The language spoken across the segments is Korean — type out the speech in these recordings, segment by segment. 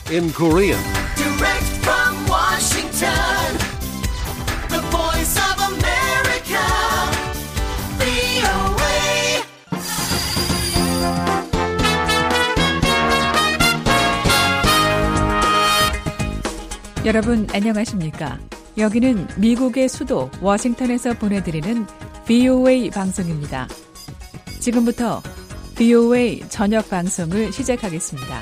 in Korean. Direct from Washington, the voice of America, VOA. 여러분 안녕하십니까? 여기는 미국의 수도 워싱턴에서 보내드리는 VOA 방송입니다. 지금부터 VOA 저녁 방송을 시작하겠습니다.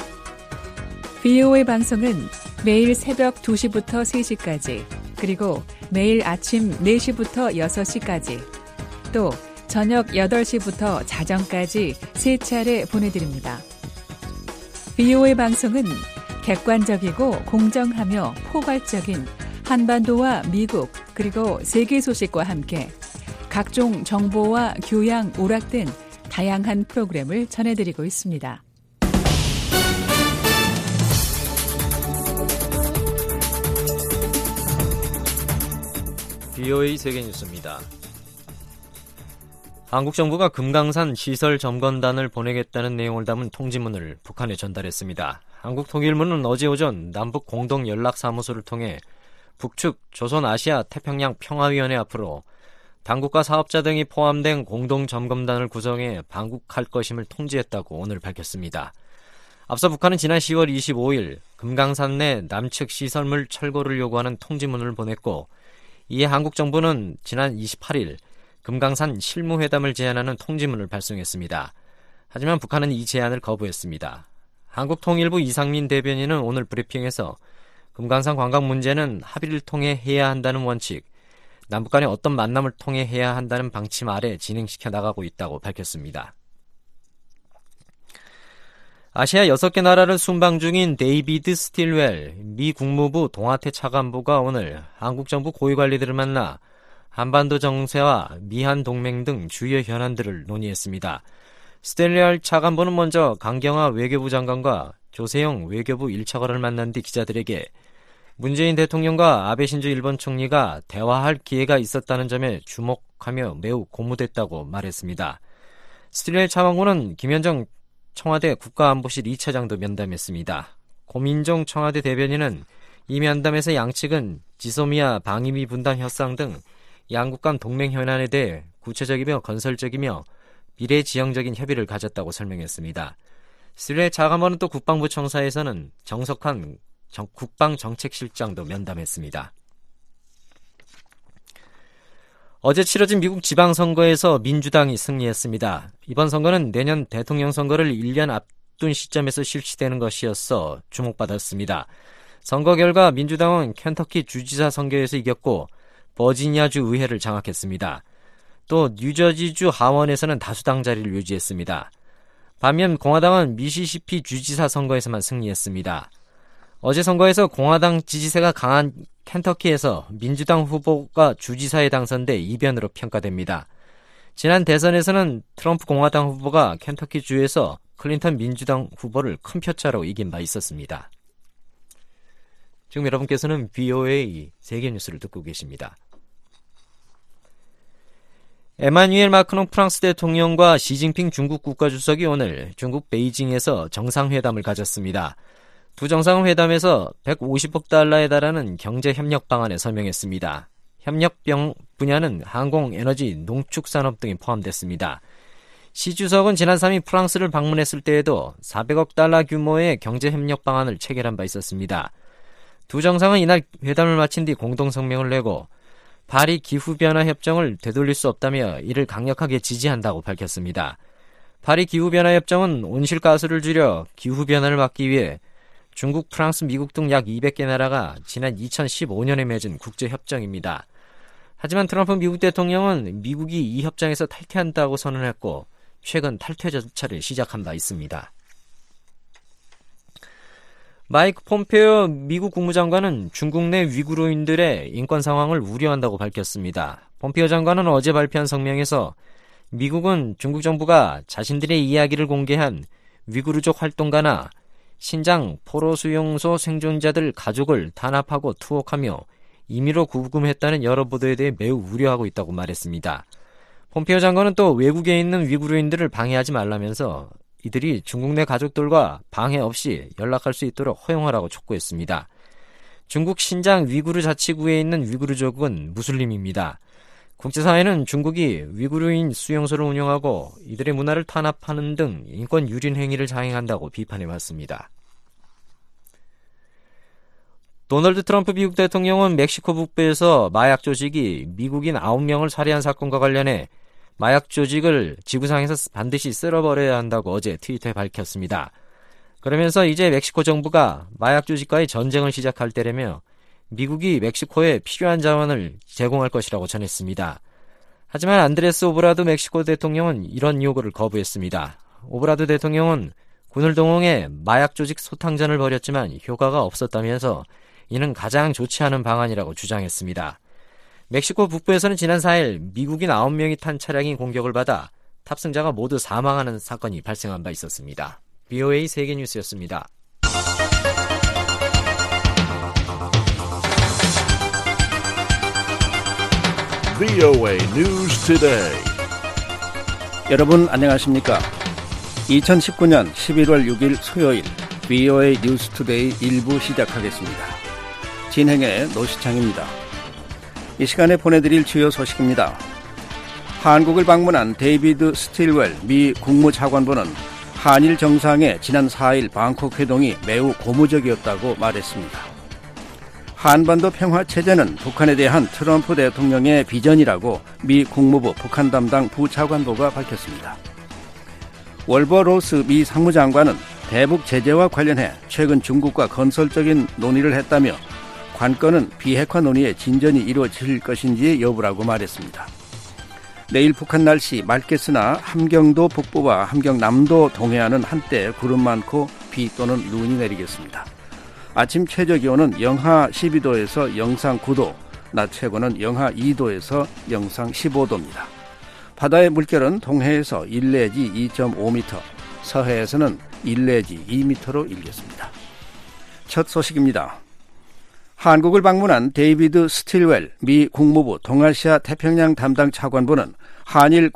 VOA 방송은 매일 새벽 2시부터 3시까지, 그리고 매일 아침 4시부터 6시까지, 또 저녁 8시부터 자정까지 3차례 보내드립니다. VOA 방송은 객관적이고 공정하며 포괄적인 한반도와 미국 그리고 세계 소식과 함께 각종 정보와 교양, 오락 등 다양한 프로그램을 전해드리고 있습니다. VOA 세계뉴스입니다. 한국 정부가 금강산 시설 점검단을 보내겠다는 내용을 담은 통지문을 북한에 전달했습니다. 한국통일부는 어제 오전 남북 공동연락사무소를 통해 북측 조선아시아태평양 평화위원회 앞으로 당국과 사업자 등이 포함된 공동점검단을 구성해 방북할 것임을 통지했다고 오늘 밝혔습니다. 앞서 북한은 지난 10월 25일 금강산 내 남측 시설물 철거를 요구하는 통지문을 보냈고, 이에 한국 정부는 지난 28일 금강산 실무회담을 제안하는 통지문을 발송했습니다. 하지만 북한은 이 제안을 거부했습니다. 한국통일부 이상민 대변인은 오늘 브리핑에서 금강산 관광 문제는 합의를 통해 해야 한다는 원칙, 남북 간의 어떤 만남을 통해 해야 한다는 방침 아래 진행시켜 나가고 있다고 밝혔습니다. 아시아 6개 나라를 순방 중인 데이비드 스틸웰 미 국무부 동아태 차관보가 오늘 한국 정부 고위관리들을 만나 한반도 정세와 미한 동맹 등 주요 현안들을 논의했습니다. 스틸웰 차관보는 먼저 강경화 외교부 장관과 조세영 외교부 1차관을 만난 뒤 기자들에게 문재인 대통령과 아베 신조 일본 총리가 대화할 기회가 있었다는 점에 주목하며 매우 고무됐다고 말했습니다. 스틸웰 차관보는 김현정 청와대 국가안보실 2차장도 면담했습니다. 고민정 청와대 대변인은 이 면담에서 양측은 지소미아 방위비 분담 협상 등 양국 간 동맹 현안에 대해 구체적이며 건설적이며 미래지향적인 협의를 가졌다고 설명했습니다. 스틸웰 차관보는 또 국방부 청사에서는 정석한 국방정책실장도 면담했습니다. 어제 치러진 미국 지방선거에서 민주당이 승리했습니다. 이번 선거는 내년 대통령 선거를 1년 앞둔 시점에서 실시되는 것이었어 주목받았습니다. 선거 결과 민주당은 켄터키 주지사 선거에서 이겼고 버지니아주 의회를 장악했습니다. 또 뉴저지주 하원에서는 다수당 자리를 유지했습니다. 반면 공화당은 미시시피 주지사 선거에서만 승리했습니다. 어제 선거에서 공화당 지지세가 강한 켄터키에서 민주당 후보가 주지사에 당선돼 이변으로 평가됩니다. 지난 대선에서는 트럼프 공화당 후보가 켄터키 주에서 클린턴 민주당 후보를 큰 표차로 이긴 바 있었습니다. 지금 여러분께서는 VOA 세계뉴스를 듣고 계십니다. 에마뉘엘 마크롱 프랑스 대통령과 시진핑 중국 국가주석이 오늘 중국 베이징에서 정상회담을 가졌습니다. 두 정상회담에서 150억 달러에 달하는 경제협력 방안에 서명했습니다. 협력 분야는 항공, 에너지, 농축산업 등이 포함됐습니다. 시 주석은 지난 3일 프랑스를 방문했을 때에도 400억 달러 규모의 경제협력 방안을 체결한 바 있었습니다. 두 정상은 이날 회담을 마친 뒤 공동성명을 내고 파리 기후변화 협정을 되돌릴 수 없다며 이를 강력하게 지지한다고 밝혔습니다. 파리 기후변화 협정은 온실가스를 줄여 기후변화를 막기 위해 중국, 프랑스, 미국 등 약 200개 나라가 지난 2015년에 맺은 국제협정입니다. 하지만 트럼프 미국 대통령은 미국이 이 협정에서 탈퇴한다고 선언했고 최근 탈퇴 절차를 시작한 바 있습니다. 마이크 폼페오 미국 국무장관은 중국 내 위구르인들의 인권 상황을 우려한다고 밝혔습니다. 폼페오 장관은 어제 발표한 성명에서 미국은 중국 정부가 자신들의 이야기를 공개한 위구르족 활동가나 신장 포로수용소 생존자들 가족을 탄압하고 투옥하며 임의로 구금했다는 여러 보도에 대해 매우 우려하고 있다고 말했습니다. 폼페오 장관은 또 외국에 있는 위구르인들을 방해하지 말라면서 이들이 중국 내 가족들과 방해 없이 연락할 수 있도록 허용하라고 촉구했습니다. 중국 신장 위구르 자치구에 있는 위구르족은 무슬림입니다. 국제사회는 중국이 위구르인 수용소를 운영하고 이들의 문화를 탄압하는 등 인권 유린 행위를 자행한다고 비판해왔습니다. 도널드 트럼프 미국 대통령은 멕시코 북부에서 마약 조직이 미국인 9명을 살해한 사건과 관련해 마약 조직을 지구상에서 반드시 쓸어버려야 한다고 어제 트위터에 밝혔습니다. 그러면서 이제 멕시코 정부가 마약 조직과의 전쟁을 시작할 때라며 미국이 멕시코에 필요한 자원을 제공할 것이라고 전했습니다. 하지만 안드레스 오브라도 멕시코 대통령은 이런 요구를 거부했습니다. 오브라도 대통령은 군을 동원해 마약 조직 소탕전을 벌였지만 효과가 없었다면서 이는 가장 좋지 않은 방안이라고 주장했습니다. 멕시코 북부에서는 지난 4일 미국인 9명이 탄 차량이 공격을 받아 탑승자가 모두 사망하는 사건이 발생한 바 있었습니다. BOA 세계뉴스였습니다. BOA News Today. 여러분 안녕하십니까? 2019년 11월 6일 수요일 BOA 뉴스 투데이 1부 시작하겠습니다. 진행의 노시창입니다. 이 시간에 보내드릴 주요 소식입니다. 한국을 방문한 데이비드 스틸웰 미 국무차관보는 한일 정상의 지난 4일 방콕 회동이 매우 고무적이었다고 말했습니다. 한반도 평화체제는 북한에 대한 트럼프 대통령의 비전이라고 미 국무부 북한 담당 부차관보가 밝혔습니다. 월버 로스 미 상무장관은 대북 제재와 관련해 최근 중국과 건설적인 논의를 했다며 관건은 비핵화 논의의 진전이 이루어질 것인지 여부라고 말했습니다. 내일 북한 날씨 맑겠으나 함경도 북부와 함경남도 동해안은 한때 구름 많고 비 또는 눈이 내리겠습니다. 아침 최저기온은 영하 12도에서 영상 9도, 낮 최고는 영하 2도에서 영상 15도입니다. 바다의 물결은 동해에서 1 내지 2.5m, 서해에서는 1 내지 2m로 일겠습니다. 첫 소식입니다. 한국을 방문한 데이비드 스틸웰 미 국무부 동아시아 태평양 담당 차관보는 한일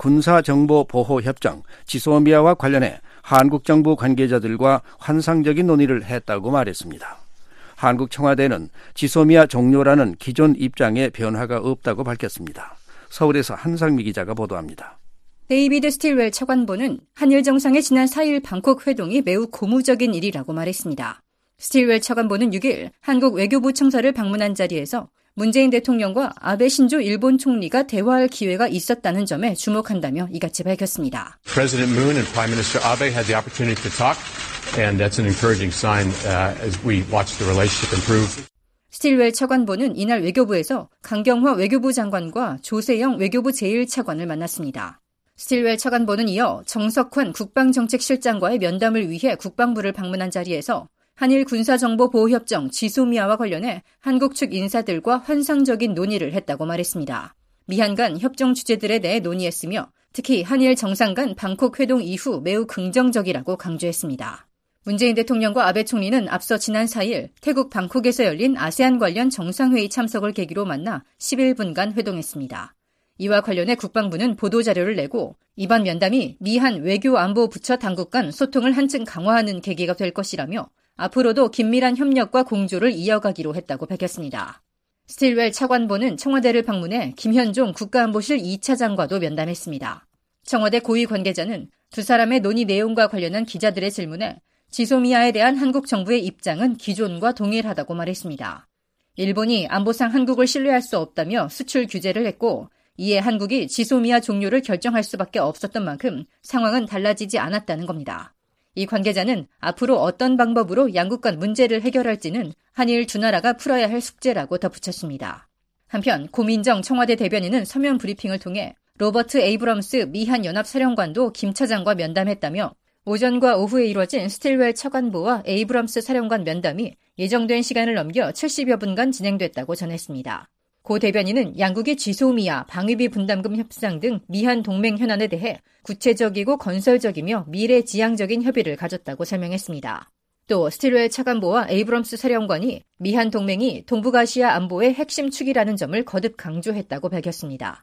군사정보보호협정 지소미아와 관련해 한국 정부 관계자들과 환상적인 논의를 했다고 말했습니다. 한국 청와대는 지소미아 종료라는 기존 입장에 변화가 없다고 밝혔습니다. 서울에서 한상미 기자가 보도합니다. 데이비드 스틸웰 차관보는 한일 정상의 지난 4일 방콕 회동이 매우 고무적인 일이라고 말했습니다. 스틸웰 차관보는 6일 한국 외교부 청사를 방문한 자리에서 문재인 대통령과 아베 신조 일본 총리가 대화할 기회가 있었다는 점에 주목한다며 이같이 밝혔습니다. President Moon and Prime Minister Abe had the opportunity to talk, and that's an encouraging sign as we watch the relationship improve. 스틸웰 차관보는 이날 외교부에서 강경화 외교부 장관과 조세영 외교부 제1차관을 만났습니다. 스틸웰 차관보는 이어 정석환 국방정책실장과의 면담을 위해 국방부를 방문한 자리에서 한일 군사정보보호협정 지소미아와 관련해 한국 측 인사들과 환상적인 논의를 했다고 말했습니다. 미한 간 협정 주제들에 대해 논의했으며 특히 한일 정상 간 방콕 회동 이후 매우 긍정적이라고 강조했습니다. 문재인 대통령과 아베 총리는 앞서 지난 4일 태국 방콕에서 열린 아세안 관련 정상회의 참석을 계기로 만나 11분간 회동했습니다. 이와 관련해 국방부는 보도자료를 내고 이번 면담이 미한 외교안보부처 당국 간 소통을 한층 강화하는 계기가 될 것이라며 앞으로도 긴밀한 협력과 공조를 이어가기로 했다고 밝혔습니다. 스틸웰 차관보는 청와대를 방문해 김현종 국가안보실 2차장과도 면담했습니다. 청와대 고위 관계자는 두 사람의 논의 내용과 관련한 기자들의 질문에 지소미아에 대한 한국 정부의 입장은 기존과 동일하다고 말했습니다. 일본이 안보상 한국을 신뢰할 수 없다며 수출 규제를 했고 이에 한국이 지소미아 종료를 결정할 수밖에 없었던 만큼 상황은 달라지지 않았다는 겁니다. 이 관계자는 앞으로 어떤 방법으로 양국 간 문제를 해결할지는 한일 두 나라가 풀어야 할 숙제라고 덧붙였습니다. 한편 고민정 청와대 대변인은 서면 브리핑을 통해 로버트 에이브럼스 미한 연합사령관도 김 차장과 면담했다며 오전과 오후에 이루어진 스틸웰 차관보와 에이브럼스 사령관 면담이 예정된 시간을 넘겨 70여 분간 진행됐다고 전했습니다. 고 대변인은 양국이 지소미아, 방위비 분담금 협상 등 미한 동맹 현안에 대해 구체적이고 건설적이며 미래지향적인 협의를 가졌다고 설명했습니다. 또 스틸웰 차관보와 에이브럼스 사령관이 미한 동맹이 동북아시아 안보의 핵심 축이라는 점을 거듭 강조했다고 밝혔습니다.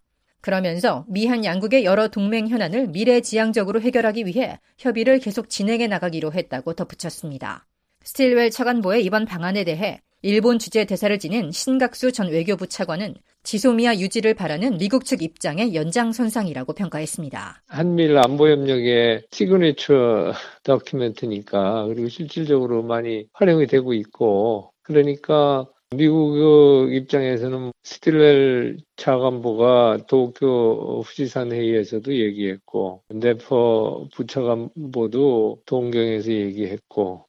그러면서 미한 양국의 여러 동맹 현안을 미래지향적으로 해결하기 위해 협의를 계속 진행해 나가기로 했다고 덧붙였습니다. 스틸웰 차관보의 이번 방안에 대해 일본 주재 대사를 지낸 신각수 전 외교부 차관은 지소미아 유지를 바라는 미국 측 입장의 연장선상이라고 평가했습니다. 한미일 안보협력의 시그니처 다큐멘트니까 그리고 실질적으로 많이 활용이 되고 있고 그러니까 미국 입장에서는 스틸웰 차관보가 도쿄 후지산 회의에서도 얘기했고 네퍼 부차관보도 동경에서 얘기했고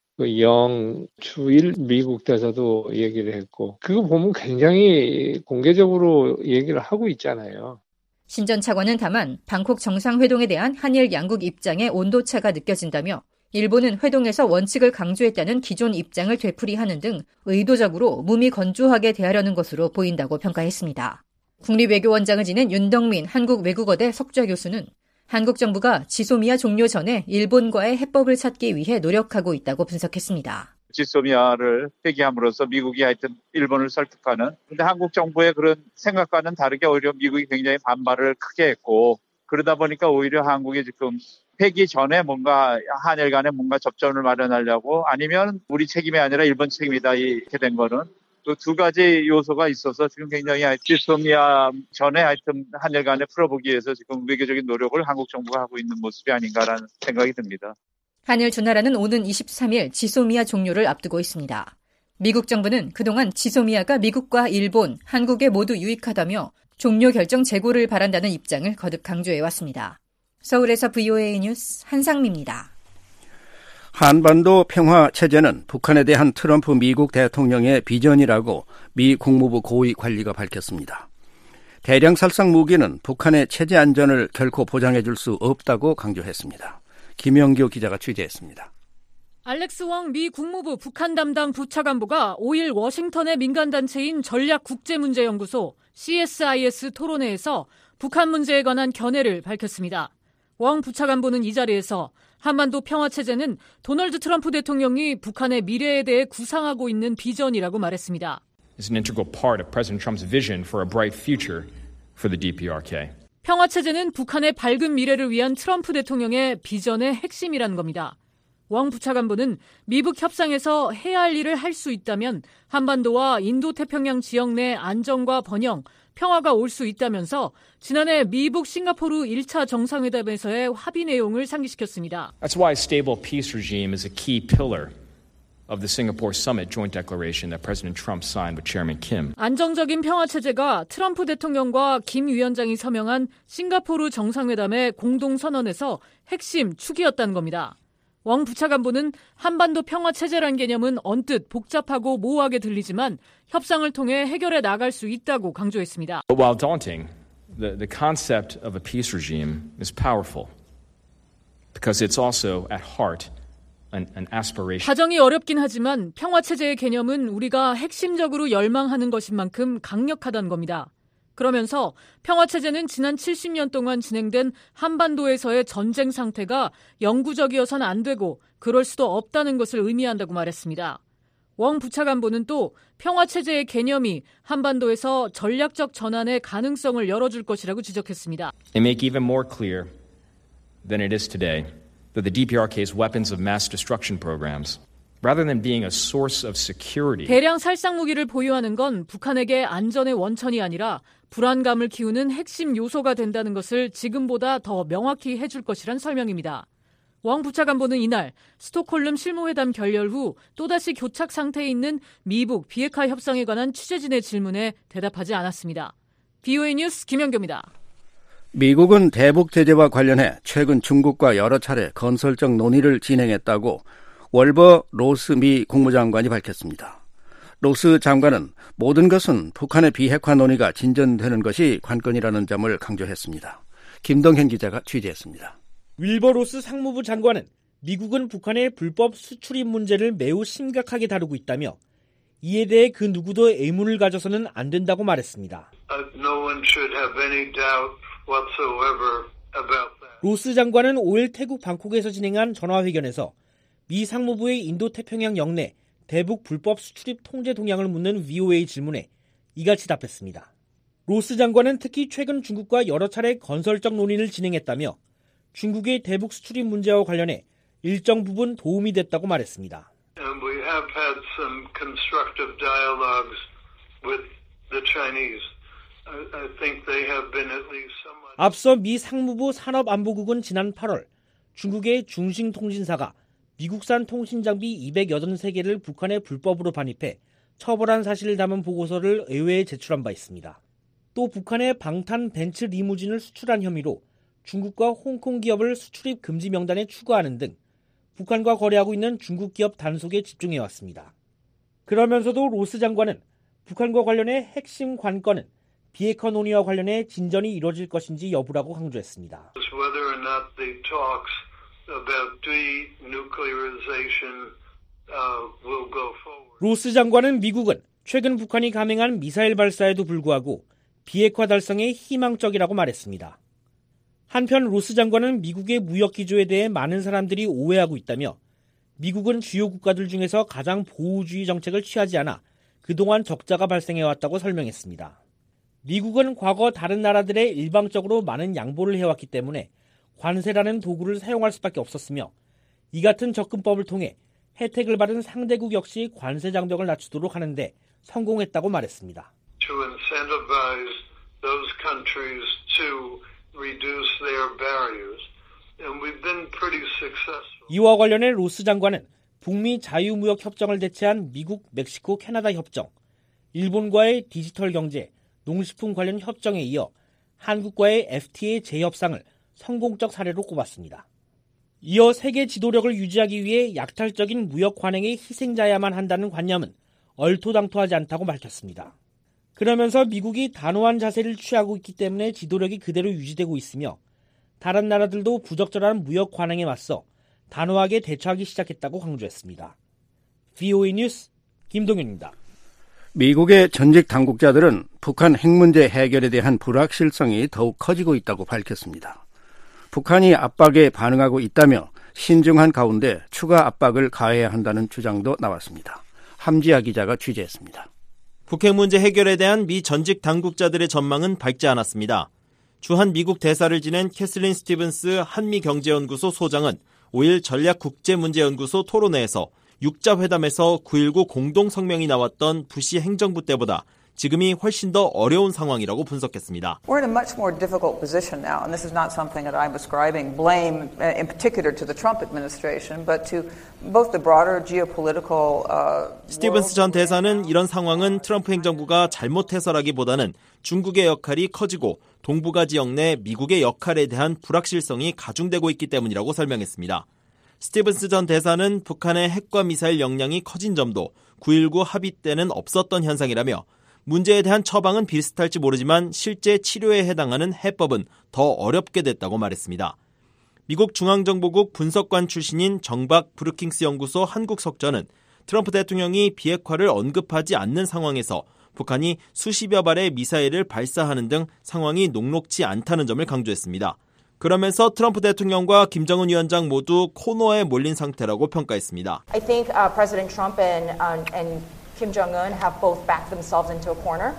영추일 미국 대사도 얘기를 했고 그거 보면 굉장히 공개적으로 얘기를 하고 있잖아요. 신 전 차관은 다만 방콕 정상회동에 대한 한일 양국 입장의 온도차가 느껴진다며 일본은 회동에서 원칙을 강조했다는 기존 입장을 되풀이하는 등 의도적으로 몸이 건조하게 대하려는 것으로 보인다고 평가했습니다. 국립외교원장을 지낸 윤덕민 한국외국어대 석좌 교수는 한국 정부가 지소미아 종료 전에 일본과의 해법을 찾기 위해 노력하고 있다고 분석했습니다. 지소미아를 폐기함으로써 미국이 하여튼 일본을 설득하는 근데 한국 정부의 그런 생각과는 다르게 오히려 미국이 굉장히 반발을 크게 했고 그러다 보니까 오히려 한국이 지금 폐기 전에 뭔가 한일 간에 뭔가 접점을 마련하려고 아니면 우리 책임이 아니라 일본 책임이다 이렇게 된 거는 그 두 가지 요소가 있어서 지금 굉장히 지소미아 전에 하여튼 한일 간에 풀어보기 위해서 지금 외교적인 노력을 한국 정부가 하고 있는 모습이 아닌가라는 생각이 듭니다. 한일 두 나라는 오는 23일 지소미아 종료를 앞두고 있습니다. 미국 정부는 그동안 지소미아가 미국과 일본, 한국에 모두 유익하다며 종료 결정 재고를 바란다는 입장을 거듭 강조해왔습니다. 서울에서 VOA 뉴스 한상미입니다. 한반도 평화 체제는 북한에 대한 트럼프 미국 대통령의 비전이라고 미 국무부 고위 관리가 밝혔습니다. 대량 살상 무기는 북한의 체제 안전을 결코 보장해 줄 수 없다고 강조했습니다. 김영규 기자가 취재했습니다. 알렉스 왕 미 국무부 북한 담당 부차관보가 5일 워싱턴의 민간단체인 전략국제문제연구소 CSIS 토론회에서 북한 문제에 관한 견해를 밝혔습니다. 왕 부차관보는 이 자리에서 한반도 평화체제는 도널드 트럼프 대통령이 북한의 미래에 대해 구상하고 있는 비전이라고 말했습니다. It's an integral part of President Trump's vision for a bright future for the DPRK. 평화체제는 북한의 밝은 미래를 위한 트럼프 대통령의 비전의 핵심이라는 겁니다. 왕 부차관보는 미북 협상에서 해야 할 일을 할 수 있다면 한반도와 인도태평양 지역 내 안정과 번영, 평화가 올 수 있다면서 지난해 미북 싱가포르 1차 정상회담에서의 합의 내용을 상기시켰습니다. That's why a stable peace regime is a key pillar of the Singapore Summit joint declaration that President Trump signed with Chairman Kim. 안정적인 평화체제가 트럼프 대통령과 김 위원장이 서명한 싱가포르 정상회담의 공동선언에서 핵심 축이었다는 겁니다. 왕 부차관보는 한반도 평화체제란 개념은 언뜻 복잡하고 모호하게 들리지만 협상을 통해 해결해 나갈 수 있다고 강조했습니다. But while daunting, the concept of a peace regime is powerful because it's also at heart an aspiration. 과정이 어렵긴 하지만 평화체제의 개념은 우리가 핵심적으로 열망하는 것인 만큼 강력하다는 겁니다. 그러면서 평화체제는 지난 70년 동안 진행된 한반도에서의 전쟁 상태가 영구적이어선 안 되고 그럴 수도 없다는 것을 의미한다고 말했습니다. 왕 부차관보는 또 평화체제의 개념이 한반도에서 전략적 전환의 가능성을 열어줄 것이라고 지적했습니다. They make even more clear than it is today that the DPRK's weapons of mass destruction programs rather than being a source of security. 대량 살상 무기를 보유하는 건 북한에게 안전의 원천이 아니라 불안감을 키우는 핵심 요소가 된다는 것을 지금보다 더 명확히 해줄 것이란 설명입니다. 왕 부차관보는 이날 스톡홀름 실무회담 결렬 후 또다시 교착 상태에 있는 미북 비핵화 협상에 관한 취재진의 질문에 대답하지 않았습니다. VOA 뉴스 김영규입니다. 미국은 대북 제재와 관련해 최근 중국과 여러 차례 건설적 논의를 진행했다고 월버 로스 미 국무장관이 밝혔습니다. 로스 장관은 모든 것은 북한의 비핵화 논의가 진전되는 것이 관건이라는 점을 강조했습니다. 김동현 기자가 취재했습니다. 윌버 로스 상무부 장관은 미국은 북한의 불법 수출입 문제를 매우 심각하게 다루고 있다며 이에 대해 그 누구도 의문을 가져서는 안 된다고 말했습니다. 로스 장관은 5일 태국 방콕에서 진행한 전화회견에서 미 상무부의 인도태평양 영내 대북 불법 수출입 통제 동향을 묻는 VOA 질문에 이같이 답했습니다. 로스 장관은 특히 최근 중국과 여러 차례 건설적 논의를 진행했다며 중국의 대북 수출입 문제와 관련해 일정 부분 도움이 됐다고 말했습니다. We have had some constructive dialogues with the Chinese. I think they have been at least somewhat. 앞서 미 상무부 산업안보국은 지난 8월 중국의 중싱통신사가 미국산 통신장비 283개를 북한에 불법으로 반입해 처벌한 사실을 담은 보고서를 의회에 제출한 바 있습니다. 또 북한의 방탄 벤츠 리무진을 수출한 혐의로 중국과 홍콩 기업을 수출입 금지 명단에 추가하는 등 북한과 거래하고 있는 중국 기업 단속에 집중해왔습니다. 그러면서도 로스 장관은 북한과 관련해 핵심 관건은 비핵화 논의와 관련해 진전이 이루어질 것인지 여부라고 강조했습니다. Whether or not the talks about denuclearization will go forward. 로스 장관은 미국은 최근 북한이 감행한 미사일 발사에도 불구하고 비핵화 달성에 희망적이라고 말했습니다. 한편 로스 장관은 미국의 무역 기조에 대해 많은 사람들이 오해하고 있다며 미국은 주요 국가들 중에서 가장 보호주의 정책을 취하지 않아 그동안 적자가 발생해왔다고 설명했습니다. 미국은 과거 다른 나라들에 일방적으로 많은 양보를 해왔기 때문에 관세라는 도구를 사용할 수밖에 없었으며 이 같은 접근법을 통해 혜택을 받은 상대국 역시 관세 장벽을 낮추도록 하는데 성공했다고 말했습니다. To incentivize those countries to reduce their barriers, and we've been pretty successful. 이와 관련해 로스 장관은 북미 자유무역 협정을 대체한 미국, 멕시코, 캐나다 협정, 일본과의 디지털 경제, 농식품 관련 협정에 이어 한국과의 FTA 재협상을 성공적 사례로 꼽았습니다. 이어 세계 지도력을 유지하기 위해 약탈적인 무역 관행의 희생자야만 한다는 관념은 얼토당토하지 않다고 밝혔습니다. 그러면서 미국이 단호한 자세를 취하고 있기 때문에 지도력이 그대로 유지되고 있으며 다른 나라들도 부적절한 무역 관행에 맞서 단호하게 대처하기 시작했다고 강조했습니다. VOA 뉴스 김동현입니다. 미국의 전직 당국자들은 북한 핵 문제 해결에 대한 불확실성이 더욱 커지고 있다고 밝혔습니다. 북한이 압박에 반응하고 있다며 신중한 가운데 추가 압박을 가해야 한다는 주장도 나왔습니다. 함지아 기자가 취재했습니다. 북핵 문제 해결에 대한 미 전직 당국자들의 전망은 밝지 않았습니다. 주한 미국 대사를 지낸 캐슬린 스티븐스 한미경제연구소 소장은 5일 전략국제문제연구소 토론회에서 육자회담에서 9.19 공동성명이 나왔던 부시 행정부 때보다 지금이 훨씬 더 어려운 상황이라고 분석했습니다. We're in a much more difficult position now, and this is not something that I'm ascribing blame in particular to the Trump administration, but to both the broader geopolitical 스티븐스 전 대사는 이런 상황은 트럼프 행정부가 잘못해서라기보다는 중국의 역할이 커지고 동북아 지역 내 미국의 역할에 대한 불확실성이 가중되고 있기 때문이라고 설명했습니다. 스티븐스 전 대사는 북한의 핵과 미사일 역량이 커진 점도 9.19 합의 때는 없었던 현상이라며 문제에 대한 처방은 비슷할지 모르지만 실제 치료에 해당하는 해법은 더 어렵게 됐다고 말했습니다. 미국 중앙정보국 분석관 출신인 정박 브루킹스 연구소 한국 석전은 트럼프 대통령이 비핵화를 언급하지 않는 상황에서 북한이 수십여 발의 미사일을 발사하는 등 상황이 녹록지 않다는 점을 강조했습니다. 그러면서 트럼프 대통령과 김정은 위원장 모두 코너에 몰린 상태라고 평가했습니다. I think President Trump and Kim Jong-un have both backed themselves into a corner.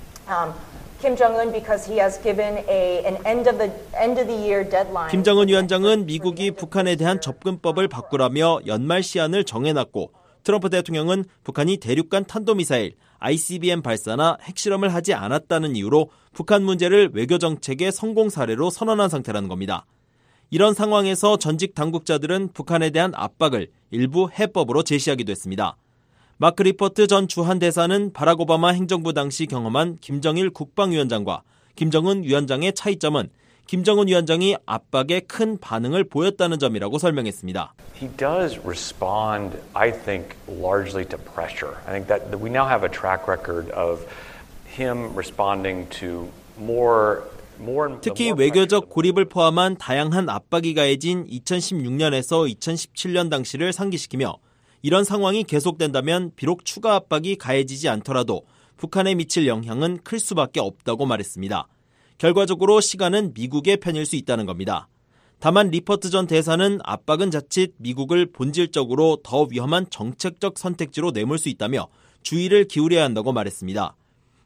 Kim Jong-un because he has given an end of the year deadline. 김정은 위원장은 미국이 북한에 대한 접근법을 바꾸라며 연말 시한을 정해놨고 트럼프 대통령은 북한이 대륙간 탄도미사일 ICBM 발사나 핵실험을 하지 않았다는 이유로 북한 문제를 외교정책의 성공 사례로 선언한 상태라는 겁니다. 이런 상황에서 전직 당국자들은 북한에 대한 압박을 일부 해법으로 제시하기도 했습니다. 마크 리포트 전 주한 대사는 바락 오바마 행정부 당시 경험한 김정일 국방위원장과 김정은 위원장의 차이점은 김정은 위원장이 압박에 큰 반응을 보였다는 점이라고 설명했습니다. He does respond, I think, largely to pressure. I think that we now have a track record of him responding to more. 특히 외교적 고립을 포함한 다양한 압박이 가해진 2016년에서 2017년 당시를 상기시키며 이런 상황이 계속된다면 비록 추가 압박이 가해지지 않더라도 북한에 미칠 영향은 클 수밖에 없다고 말했습니다. 결과적으로 시간은 미국의 편일 수 있다는 겁니다. 다만 리퍼트 전 대사는 압박은 자칫 미국을 본질적으로 더 위험한 정책적 선택지로 내몰 수 있다며 주의를 기울여야 한다고 말했습니다.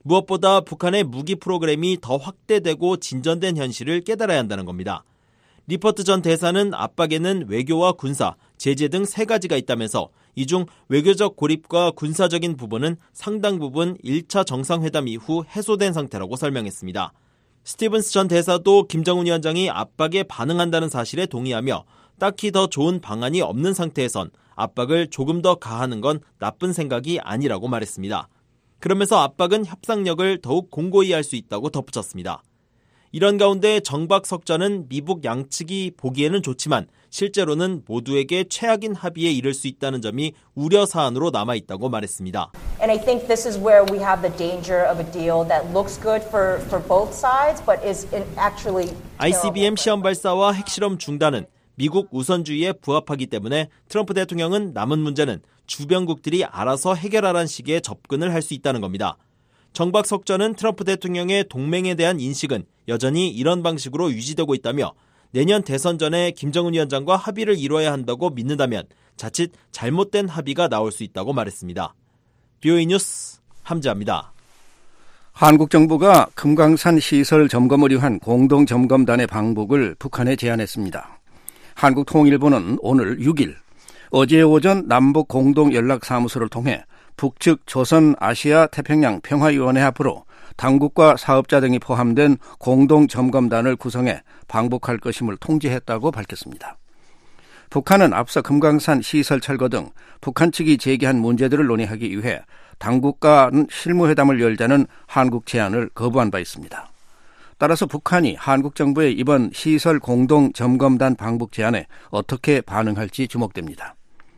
무엇보다 북한의 무기 프로그램이 더 확대되고 진전된 현실을 깨달아야 한다는 겁니다. 리퍼트 전 대사는 압박에는 외교와 군사, 제재 등 3가지가 있다면서 이 중 외교적 고립과 군사적인 부분은 상당 부분 1차 정상회담 이후 해소된 상태라고 설명했습니다. 스티븐스 전 대사도 김정은 위원장이 압박에 반응한다는 사실에 동의하며 딱히 더 좋은 방안이 없는 상태에선 압박을 조금 더 가하는 건 나쁜 생각이 아니라고 말했습니다. 그러면서 압박은 협상력을 더욱 공고히 할 수 있다고 덧붙였습니다. 이런 가운데 정박석전은 미북 양측이 보기에는 좋지만 실제로는 모두에게 최악인 합의에 이를 수 있다는 점이 우려 사안으로 남아있다고 말했습니다. And I think this is where we have the danger of a deal that looks good for both sides, but is actually ICBM 시험 발사와 핵실험 중단은 미국 우선주의에 부합하기 때문에 트럼프 대통령은 남은 문제는 주변국들이 알아서 해결하라는 식의 접근을 할 수 있다는 겁니다. 정박석전은 트럼프 대통령의 동맹에 대한 인식은 여전히 이런 방식으로 유지되고 있다며 내년 대선 전에 김정은 위원장과 합의를 이뤄야 한다고 믿는다면 자칫 잘못된 합의가 나올 수 있다고 말했습니다. BOE 뉴스 함지아입니다. 한국 정부가 금강산 시설 점검을 위한 공동점검단의 방북을 북한에 제안했습니다. 한국통일부는 오늘 6일 어제 오전 남북 공동연락사무소를 통해 북측 조선아시아태평양 평화위원회 앞으로 당국과 사업자 등이 포함된 공동점검단을 구성해 방북할 것임을 통지했다고 밝혔습니다. 북한은 앞서 금강산 시설 철거 등 북한 측이 제기한 문제들을 논의하기 위해 당국과 실무회담을 열자는 한국 제안을 거부한 바 있습니다. 따라서 북한이 한국 정부의 이번 시설 공동점검단 방북 제안에 어떻게 반응할지 주목됩니다.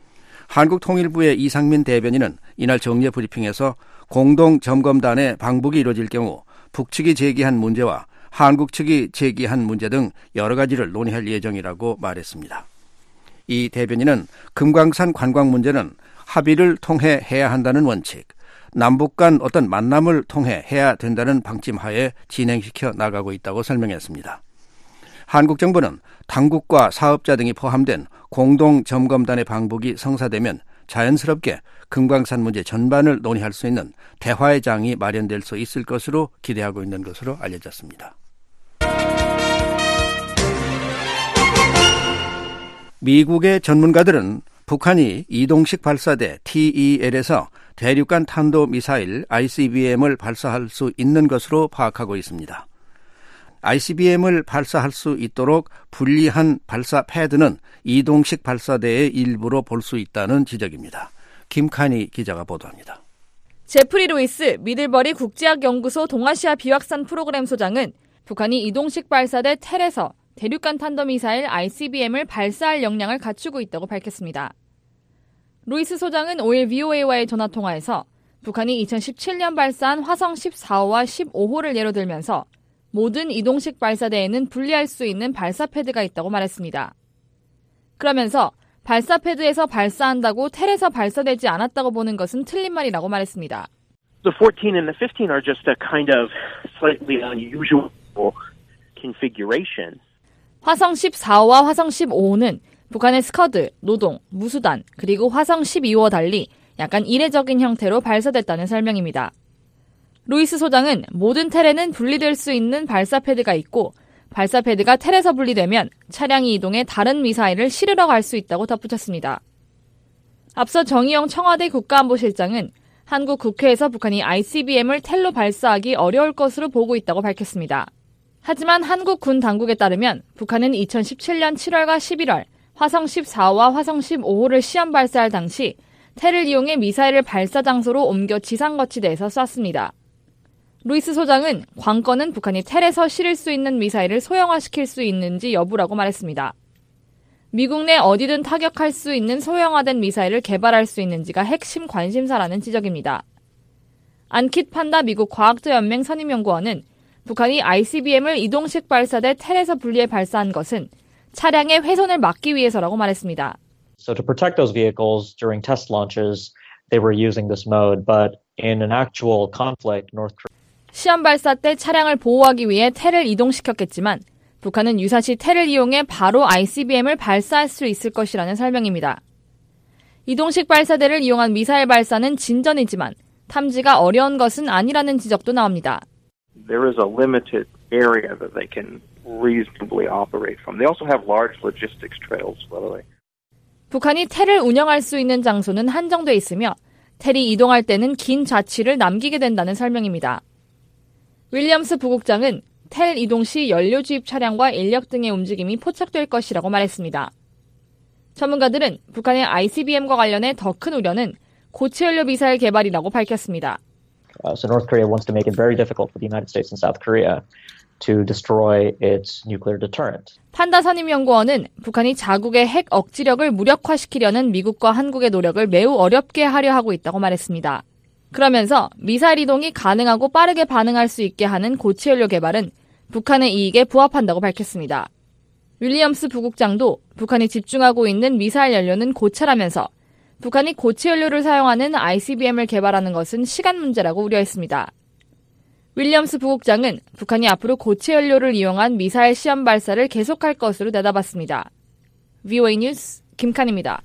한국통일부의 이상민 대변인은 이날 정례 브리핑에서 공동점검단의 방북이 이루어질 경우 북측이 제기한 문제와 한국 측이 제기한 문제 등 여러 가지를 논의할 예정이라고 말했습니다. 이 대변인은 금강산 관광 문제는 합의를 통해 해야 한다는 원칙, 남북 간 어떤 만남을 통해 해야 된다는 방침하에 진행시켜 나가고 있다고 설명했습니다. 한국 정부는 당국과 사업자 등이 포함된 공동점검단의 방북이 성사되면 자연스럽게 금강산 문제 전반을 논의할 수 있는 대화의 장이 마련될 수 있을 것으로 기대하고 있는 것으로 알려졌습니다. 미국의 전문가들은 북한이 이동식 발사대 TEL에서 대륙간 탄도미사일 ICBM을 발사할 수 있는 것으로 파악하고 있습니다. ICBM을 발사할 수 있도록 분리한 발사 패드는 이동식 발사대의 일부로 볼 수 있다는 지적입니다. 김칸희 기자가 보도합니다. 제프리 루이스 미들버리 국제학연구소 동아시아 비확산 프로그램 소장은 북한이 이동식 발사대 텔에서 대륙간 탄도미사일 ICBM을 발사할 역량을 갖추고 있다고 밝혔습니다. 루이스 소장은 5일 VOA와의 전화통화에서 북한이 2017년 발사한 화성 14호와 15호를 예로 들면서 모든 이동식 발사대에는 분리할 수 있는 발사 패드가 있다고 말했습니다. 그러면서 발사 패드에서 발사한다고 텔에서 발사되지 않았다고 보는 것은 틀린 말이라고 말했습니다. The 14 and the 15 are just a kind of slightly unusual configuration. 화성 14호와 화성 15호는 북한의 스커드, 노동, 무수단, 그리고 화성 12호와 달리 약간 이례적인 형태로 발사됐다는 설명입니다. 루이스 소장은 모든 텔에는 분리될 수 있는 발사 패드가 있고 발사 패드가 텔에서 분리되면 차량이 이동해 다른 미사일을 실으러 갈 수 있다고 덧붙였습니다. 앞서 정의용 청와대 국가안보실장은 한국 국회에서 북한이 ICBM을 텔로 발사하기 어려울 것으로 보고 있다고 밝혔습니다. 하지만 한국 군 당국에 따르면 북한은 2017년 7월과 11월 화성 14호와 화성 15호를 시험 발사할 당시 텔을 이용해 미사일을 발사 장소로 옮겨 지상 거치대에서 쐈습니다. 루이스 소장은 관건은 북한이 텔에서 실을 수 있는 미사일을 소형화시킬 수 있는지 여부라고 말했습니다. 미국 내 어디든 타격할 수 있는 소형화된 미사일을 개발할 수 있는지가 핵심 관심사라는 지적입니다. 안킷 판다 미국 과학자연맹 선임연구원은 북한이 ICBM을 이동식 발사대 텔에서 분리해 발사한 것은 차량의 훼손을 막기 위해서라고 말했습니다. So to protect those vehicles during test launches, they were using this mode, but in an actual conflict, North Korea 시험 발사 때 차량을 보호하기 위해 텔을 이동시켰겠지만 북한은 유사시 텔을 이용해 바로 ICBM을 발사할 수 있을 것이라는 설명입니다. 이동식 발사대를 이용한 미사일 발사는 진전이지만 탐지가 어려운 것은 아니라는 지적도 나옵니다. There is a limited area that they can reasonably operate from. They also have large logistics trails, by the way. 북한이 텔을 운영할 수 있는 장소는 한정돼 있으며 텔이 이동할 때는 긴 좌치를 남기게 된다는 설명입니다. 윌리엄스 부국장은 텔 이동 시 연료 주입 차량과 인력 등의 움직임이 포착될 것이라고 말했습니다. 전문가들은 북한의 ICBM과 관련해 더 큰 우려는 고체연료 미사일 개발이라고 밝혔습니다. So North Korea wants to make it very difficult for the United States and South Korea to destroy its nuclear deterrent. 판다 선임연구원은 북한이 자국의 핵 억지력을 무력화시키려는 미국과 한국의 노력을 매우 어렵게 하려 하고 있다고 말했습니다. 그러면서 미사일 이동이 가능하고 빠르게 반응할 수 있게 하는 고체연료 개발은 북한의 이익에 부합한다고 밝혔습니다. 윌리엄스 부국장도 북한이 집중하고 있는 미사일 연료는 고차라면서 북한이 고체연료를 사용하는 ICBM을 개발하는 것은 시간 문제라고 우려했습니다. 윌리엄스 부국장은 북한이 앞으로 고체연료를 이용한 미사일 시험 발사를 계속할 것으로 내다봤습니다. VOA 뉴스 김칸입니다.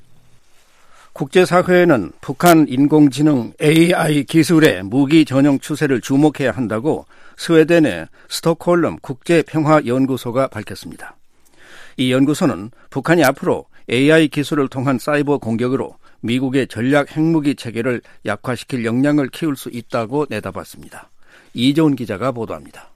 국제사회는 북한 인공지능 AI 기술의 무기 전용 추세를 주목해야 한다고 스웨덴의 스톡홀름 국제평화연구소가 밝혔습니다. 이 연구소는 북한이 앞으로 AI 기술을 통한 사이버 공격으로 미국의 전략 핵무기 체계를 약화시킬 역량을 키울 수 있다고 내다봤습니다. 이재훈 기자가 보도합니다.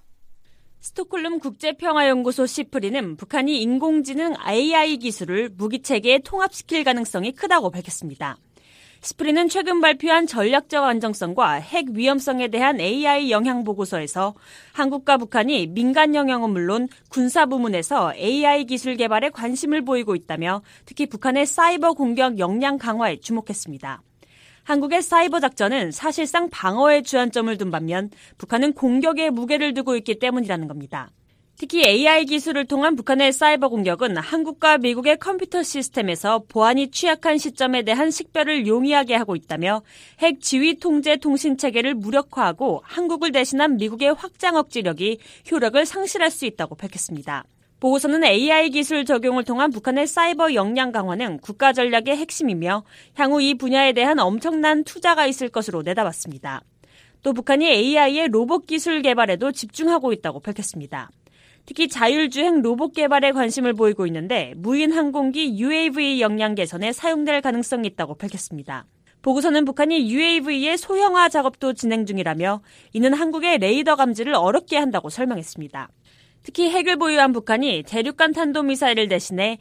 스톡홀름 국제평화연구소 시프리는 북한이 인공지능 AI 기술을 무기체계에 통합시킬 가능성이 크다고 밝혔습니다. 시프리는 최근 발표한 전략적 안정성과 핵 위험성에 대한 AI 영향 보고서에서 한국과 북한이 민간 영역은 물론 군사 부문에서 AI 기술 개발에 관심을 보이고 있다며 특히 북한의 사이버 공격 역량 강화에 주목했습니다. 한국의 사이버 작전은 사실상 방어에 주안점을 둔 반면 북한은 공격에 무게를 두고 있기 때문이라는 겁니다. 특히 AI 기술을 통한 북한의 사이버 공격은 한국과 미국의 컴퓨터 시스템에서 보안이 취약한 시점에 대한 식별을 용이하게 하고 있다며 핵 지휘 통제 통신 체계를 무력화하고 한국을 대신한 미국의 확장 억지력이 효력을 상실할 수 있다고 밝혔습니다. 보고서는 AI 기술 적용을 통한 북한의 사이버 역량 강화는 국가 전략의 핵심이며 향후 이 분야에 대한 엄청난 투자가 있을 것으로 내다봤습니다. 또 북한이 AI의 로봇 기술 개발에도 집중하고 있다고 밝혔습니다. 특히 자율주행 로봇 개발에 관심을 보이고 있는데 무인 항공기 UAV 역량 개선에 사용될 가능성이 있다고 밝혔습니다. 보고서는 북한이 UAV의 소형화 작업도 진행 중이라며 이는 한국의 레이더 감지를 어렵게 한다고 설명했습니다. 특히 핵을 보유한 북한이 대륙간 탄도미사일을 대신해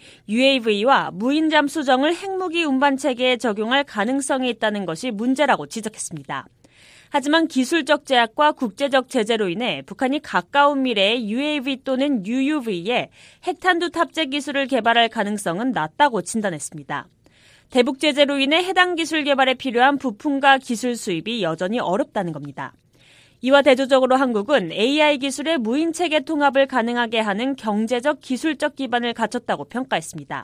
UAV와 무인 잠수정을 핵무기 운반 체계에 적용할 가능성이 있다는 것이 문제라고 지적했습니다. 하지만 기술적 제약과 국제적 제재로 인해 북한이 가까운 미래에 UAV 또는 UUV에 핵탄두 탑재 기술을 개발할 가능성은 낮다고 진단했습니다. 대북 제재로 인해 해당 기술 개발에 필요한 부품과 기술 수입이 여전히 어렵다는 겁니다. 이와 대조적으로 한국은 AI 기술의 무인 체계 통합을 가능하게 하는 경제적 기술적 기반을 갖췄다고 평가했습니다.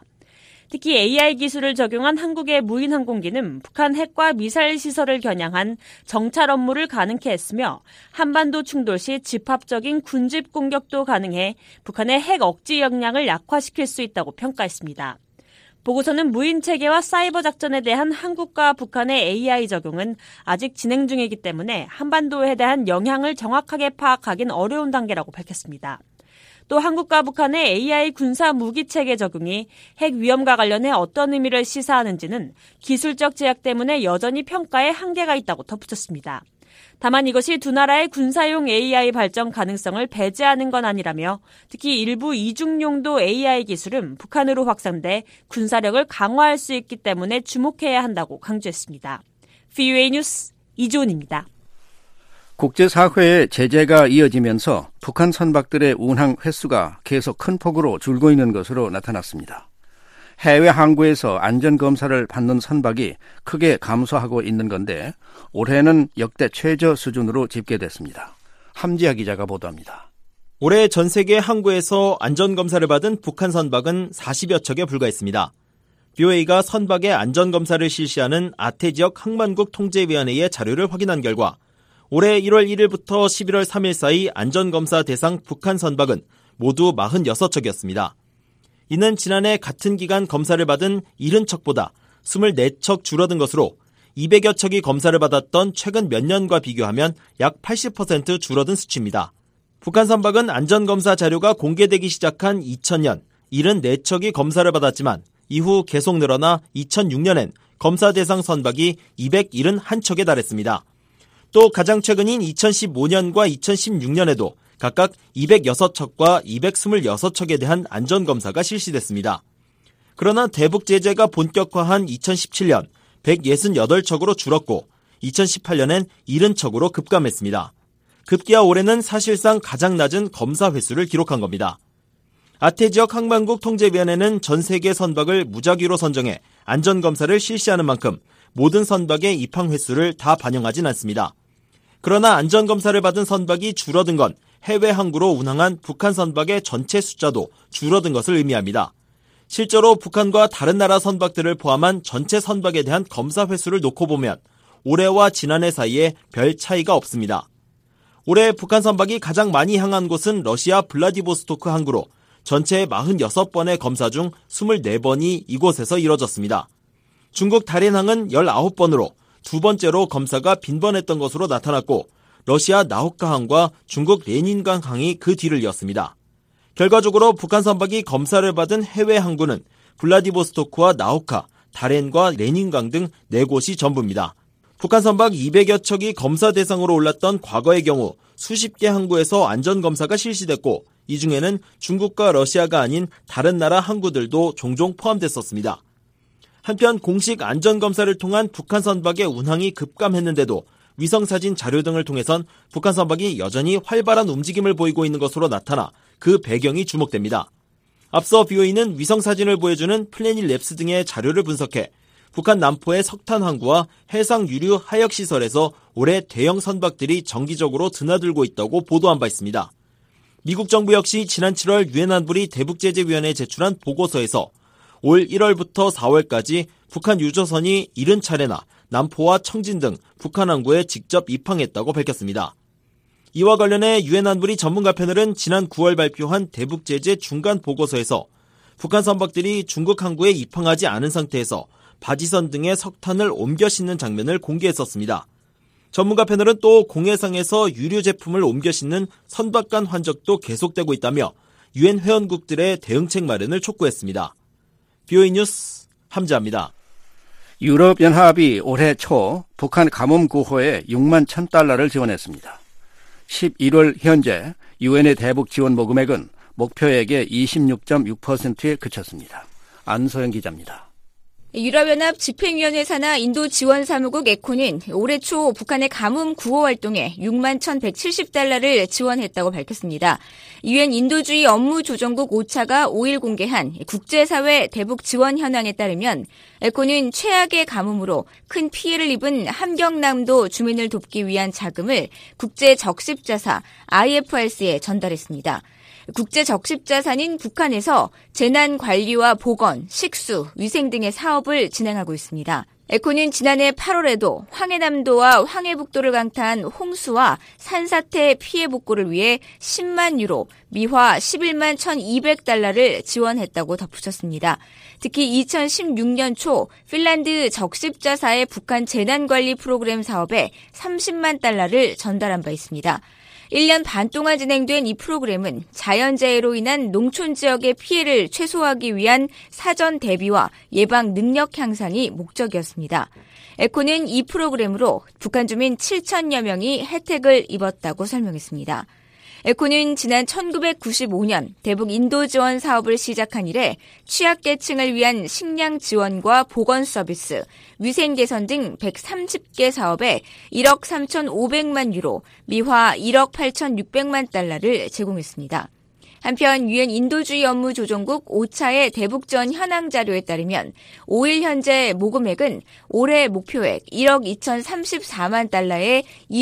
특히 AI 기술을 적용한 한국의 무인 항공기는 북한 핵과 미사일 시설을 겨냥한 정찰 업무를 가능케 했으며 한반도 충돌 시 집합적인 군집 공격도 가능해 북한의 핵 억지 역량을 약화시킬 수 있다고 평가했습니다. 보고서는 무인 체계와 사이버 작전에 대한 한국과 북한의 AI 적용은 아직 진행 중이기 때문에 한반도에 대한 영향을 정확하게 파악하긴 어려운 단계라고 밝혔습니다. 또 한국과 북한의 AI 군사 무기 체계 적용이 핵 위험과 관련해 어떤 의미를 시사하는지는 기술적 제약 때문에 여전히 평가에 한계가 있다고 덧붙였습니다. 다만 이것이 두 나라의 군사용 AI 발전 가능성을 배제하는 건 아니라며 특히 일부 이중용도 AI 기술은 북한으로 확산돼 군사력을 강화할 수 있기 때문에 주목해야 한다고 강조했습니다. VOA 뉴스 이조은입니다. 국제사회의 제재가 이어지면서 북한 선박들의 운항 횟수가 계속 큰 폭으로 줄고 있는 것으로 나타났습니다. 해외 항구에서 안전검사를 받는 선박이 크게 감소하고 있는 건데 올해는 역대 최저 수준으로 집계됐습니다. 함지아 기자가 보도합니다. 올해 전 세계 항구에서 안전검사를 받은 북한 선박은 40여 척에 불과했습니다. BOA가 선박의 안전검사를 실시하는 아태 지역 항만국 통제위원회의 자료를 확인한 결과 올해 1월 1일부터 11월 3일 사이 안전검사 대상 북한 선박은 모두 46척이었습니다. 이는 지난해 같은 기간 검사를 받은 70척보다 24척 줄어든 것으로 200여 척이 검사를 받았던 최근 몇 년과 비교하면 약 80% 줄어든 수치입니다. 북한 선박은 안전검사 자료가 공개되기 시작한 2000년 74척이 검사를 받았지만 이후 계속 늘어나 2006년엔 검사 대상 선박이 271척에 달했습니다. 또 가장 최근인 2015년과 2016년에도 각각 206척과 226척에 대한 안전검사가 실시됐습니다. 그러나 대북 제재가 본격화한 2017년 168척으로 줄었고 2018년엔 70척으로 급감했습니다. 급기야 올해는 사실상 가장 낮은 검사 횟수를 기록한 겁니다. 아태지역 항만국 통제위원회는 전 세계 선박을 무작위로 선정해 안전검사를 실시하는 만큼 모든 선박의 입항 횟수를 다 반영하진 않습니다. 그러나 안전검사를 받은 선박이 줄어든 건 해외 항구로 운항한 북한 선박의 전체 숫자도 줄어든 것을 의미합니다. 실제로 북한과 다른 나라 선박들을 포함한 전체 선박에 대한 검사 횟수를 놓고 보면 올해와 지난해 사이에 별 차이가 없습니다. 올해 북한 선박이 가장 많이 향한 곳은 러시아 블라디보스토크 항구로 전체 46번의 검사 중 24번이 이곳에서 이뤄졌습니다. 중국 다롄항은 19번으로 두 번째로 검사가 빈번했던 것으로 나타났고 러시아 나우카항과 중국 레닌강항이 그 뒤를 이었습니다. 결과적으로 북한 선박이 검사를 받은 해외 항구는 블라디보스토크와 나우카, 다롄과 레닌강 등 4곳이 전부입니다. 북한 선박 200여 척이 검사 대상으로 올랐던 과거의 경우 수십 개 항구에서 안전검사가 실시됐고 이 중에는 중국과 러시아가 아닌 다른 나라 항구들도 종종 포함됐었습니다. 한편 공식 안전검사를 통한 북한 선박의 운항이 급감했는데도 위성사진 자료 등을 통해선 북한 선박이 여전히 활발한 움직임을 보이고 있는 것으로 나타나 그 배경이 주목됩니다. 앞서 BOE는 위성사진을 보여주는 플래닛랩스 등의 자료를 분석해 북한 남포의 석탄 항구와 해상 유류 하역 시설에서 올해 대형 선박들이 정기적으로 드나들고 있다고 보도한 바 있습니다. 미국 정부 역시 지난 7월 유엔 안보리 대북제재위원회에 제출한 보고서에서 올 1월부터 4월까지 북한 유조선이 70차례나 남포와 청진 등 북한 항구에 직접 입항했다고 밝혔습니다. 이와 관련해 유엔 안보리 전문가 패널은 지난 9월 발표한 대북제재 중간 보고서에서 북한 선박들이 중국 항구에 입항하지 않은 상태에서 바지선 등의 석탄을 옮겨 싣는 장면을 공개했었습니다. 전문가 패널은 또 공해상에서 유류 제품을 옮겨 싣는 선박 간 환적도 계속되고 있다며 유엔 회원국들의 대응책 마련을 촉구했습니다. BOE 뉴스 함지아입니다. 유럽연합이 올해 초 북한 가뭄 구호에 6만 1,000달러를 지원했습니다. 11월 현재 유엔의 대북 지원 모금액은 목표액의 26.6%에 그쳤습니다. 안소영 기자입니다. 유럽연합 집행위원회 산하 인도 지원사무국 에코는 올해 초 북한의 가뭄 구호 활동에 6만 1,170달러를 지원했다고 밝혔습니다. 유엔 인도주의 업무조정국 오차가 5일 공개한 국제사회 대북 지원 현황에 따르면 에코는 최악의 가뭄으로 큰 피해를 입은 함경남도 주민을 돕기 위한 자금을 국제적십자사 IFRC에 전달했습니다. 국제적십자사는 북한에서 재난관리와 보건, 식수, 위생 등의 사업을 진행하고 있습니다. 에코는 지난해 8월에도 황해남도와 황해북도를 강타한 홍수와 산사태 피해 복구를 위해 10만 유로, 미화 11만 1,200달러를 지원했다고 덧붙였습니다. 특히 2016년 초 핀란드 적십자사의 북한 재난관리 프로그램 사업에 30만 달러를 전달한 바 있습니다. 1년 반 동안 진행된 이 프로그램은 자연재해로 인한 농촌 지역의 피해를 최소화하기 위한 사전 대비와 예방 능력 향상이 목적이었습니다. 에코는 이 프로그램으로 북한 주민 7천여 명이 혜택을 입었다고 설명했습니다. 에코는 지난 1995년 대북 인도 지원 사업을 시작한 이래 취약계층을 위한 식량 지원과 보건 서비스, 위생 개선 등 130개 사업에 1억 3,500만 유로, 미화 1억 8,600만 달러를 제공했습니다. 한편 유엔 인도주의 업무조정국 오차의 대북지원 현황 자료에 따르면 5일 현재 모금액은 올해 목표액 1억 2,034만 달러의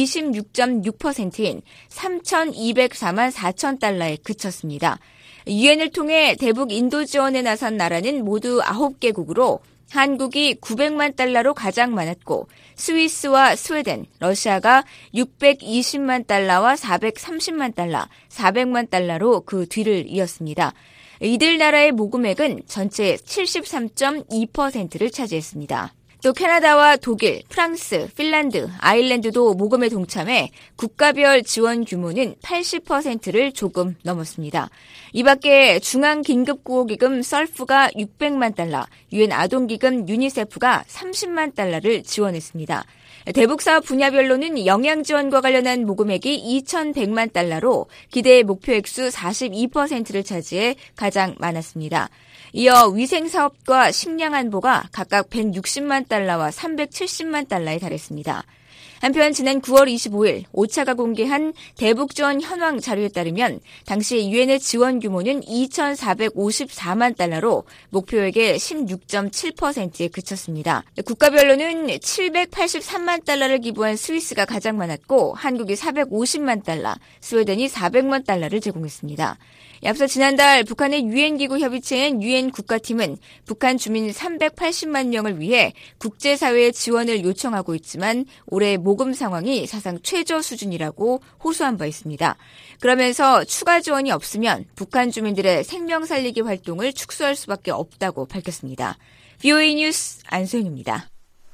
26.6%인 3,204만 4천 달러에 그쳤습니다. 유엔을 통해 대북 인도 지원에 나선 나라는 모두 9개국으로 한국이 900만 달러로 가장 많았고 스위스와 스웨덴, 러시아가 620만 달러와 430만 달러, 400만 달러로 그 뒤를 이었습니다. 이들 나라의 모금액은 전체 73.2%를 차지했습니다. 또 캐나다와 독일, 프랑스, 핀란드, 아일랜드도 모금에 동참해 국가별 지원 규모는 80%를 조금 넘었습니다. 이 밖에 중앙긴급구호기금 썰프가 600만 달러, 유엔 아동기금 유니세프가 30만 달러를 지원했습니다. 대북사업 분야별로는 영양지원과 관련한 모금액이 2,100만 달러로 기대 목표 액수 42%를 차지해 가장 많았습니다. 이어 위생사업과 식량안보가 각각 160만 달러와 370만 달러에 달했습니다. 한편 지난 9월 25일 오차가 공개한 대북지원 현황 자료에 따르면 당시 유엔의 지원 규모는 2,454만 달러로 목표액의 16.7%에 그쳤습니다. 국가별로는 783만 달러를 기부한 스위스가 가장 많았고 한국이 450만 달러, 스웨덴이 400만 달러를 제공했습니다. 앞서 지난달 북한의 유엔기구 협의체인 유엔 국가팀은 북한 주민 380만 명을 위해 국제사회의 지원을 요청하고 있지만 올해 모금 상황이 사상 최저 수준이라고 호소한 바 있습니다. 그러면서 추가 지원이 없으면 북한 주민들의 생명 살리기 활동을 축소할 수밖에 없다고 밝혔습니다. VOA 뉴스 안소연입니다.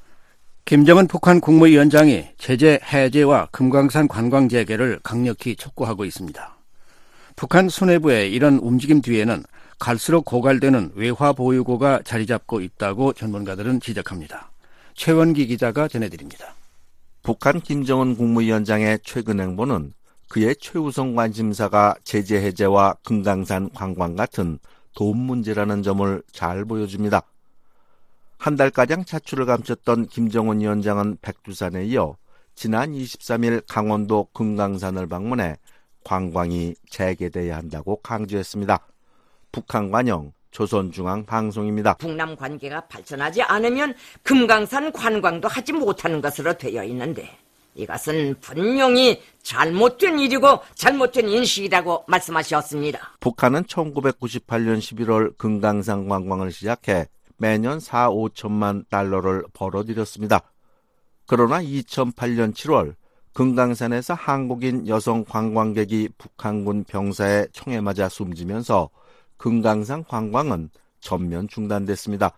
김정은 북한 국무위원장이 제재 해제와 금강산 관광 재개를 강력히 촉구하고 있습니다. 북한 수뇌부의 이런 움직임 뒤에는 갈수록 고갈되는 외화 보유고가 자리 잡고 있다고 전문가들은 지적합니다. 최원기 기자가 전해드립니다. 북한 김정은 국무위원장의 최근 행보는 그의 최우선 관심사가 제재 해제와 금강산 관광 같은 돈 문제라는 점을 잘 보여줍니다. 한 달가량 자취를 감췄던 김정은 위원장은 백두산에 이어 지난 23일 강원도 금강산을 방문해 관광이 재개돼야 한다고 강조했습니다. 북한 관영 조선중앙방송입니다. 북남 관계가 발전하지 않으면 금강산 관광도 하지 못하는 것으로 되어 있는데 이것은 분명히 잘못된 일이고 잘못된 인식이라고 말씀하셨습니다. 북한은 1998년 11월 금강산 관광을 시작해 매년 4, 5천만 달러를 벌어들였습니다. 그러나 2008년 7월 금강산에서 한국인 여성 관광객이 북한군 병사의 총에 맞아 숨지면서 금강산 관광은 전면 중단됐습니다.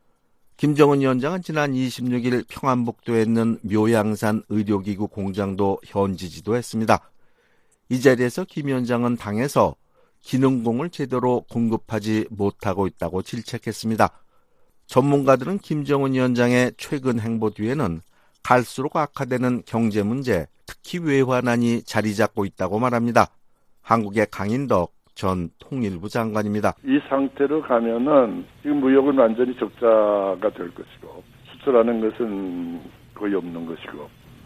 김정은 위원장은 지난 26일 평안북도에 있는 묘양산 의료기구 공장도 현지 지도했습니다. 이 자리에서 김 위원장은 당에서 기능공을 제대로 공급하지 못하고 있다고 질책했습니다. 전문가들은 김정은 위원장의 최근 행보 뒤에는 갈수록 악화되는 경제 문제, 특히 외환난이 자리 잡고 있다고 말합니다. 한국의 강인덕 전 통일부 장관입니다. 이 상태로 가면은 지금 무역은 완전히 적자가 될 것이고 수출하는 것은 거의 없는 것이고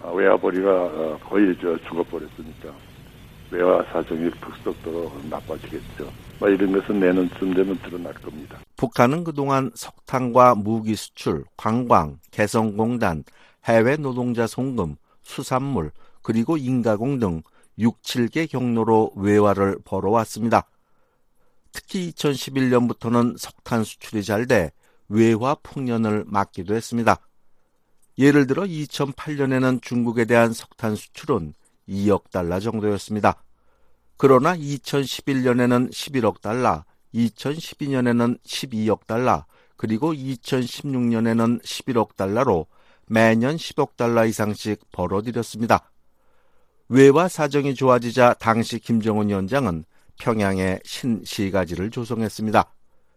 외화벌이가 거의 죽어버렸으니까 외화 사정이 급속도로 나빠지겠죠. 이런 것은 내년쯤 되면 드러날 겁니다. 북한은 그동안 석탄과 무기 수출, 관광, 개성공단, 해외 노동자 송금, 수산물, 그리고 인가공 등 6, 7개 경로로 외화를 벌어왔습니다. 특히 2011년부터는 석탄 수출이 잘 돼 외화 풍년을 맞기도 했습니다. 예를 들어 2008년에는 중국에 대한 석탄 수출은 2억 달러 정도였습니다. 그러나 2011년에는 11억 달러, 2012년에는 12억 달러, 그리고 2016년에는 11억 달러로 매년 10억 달러 이상씩 벌어들였습니다. 외화 사정이 좋아지자 당시 김정은 위원장은 평양에 신시가지를 조성했습니다.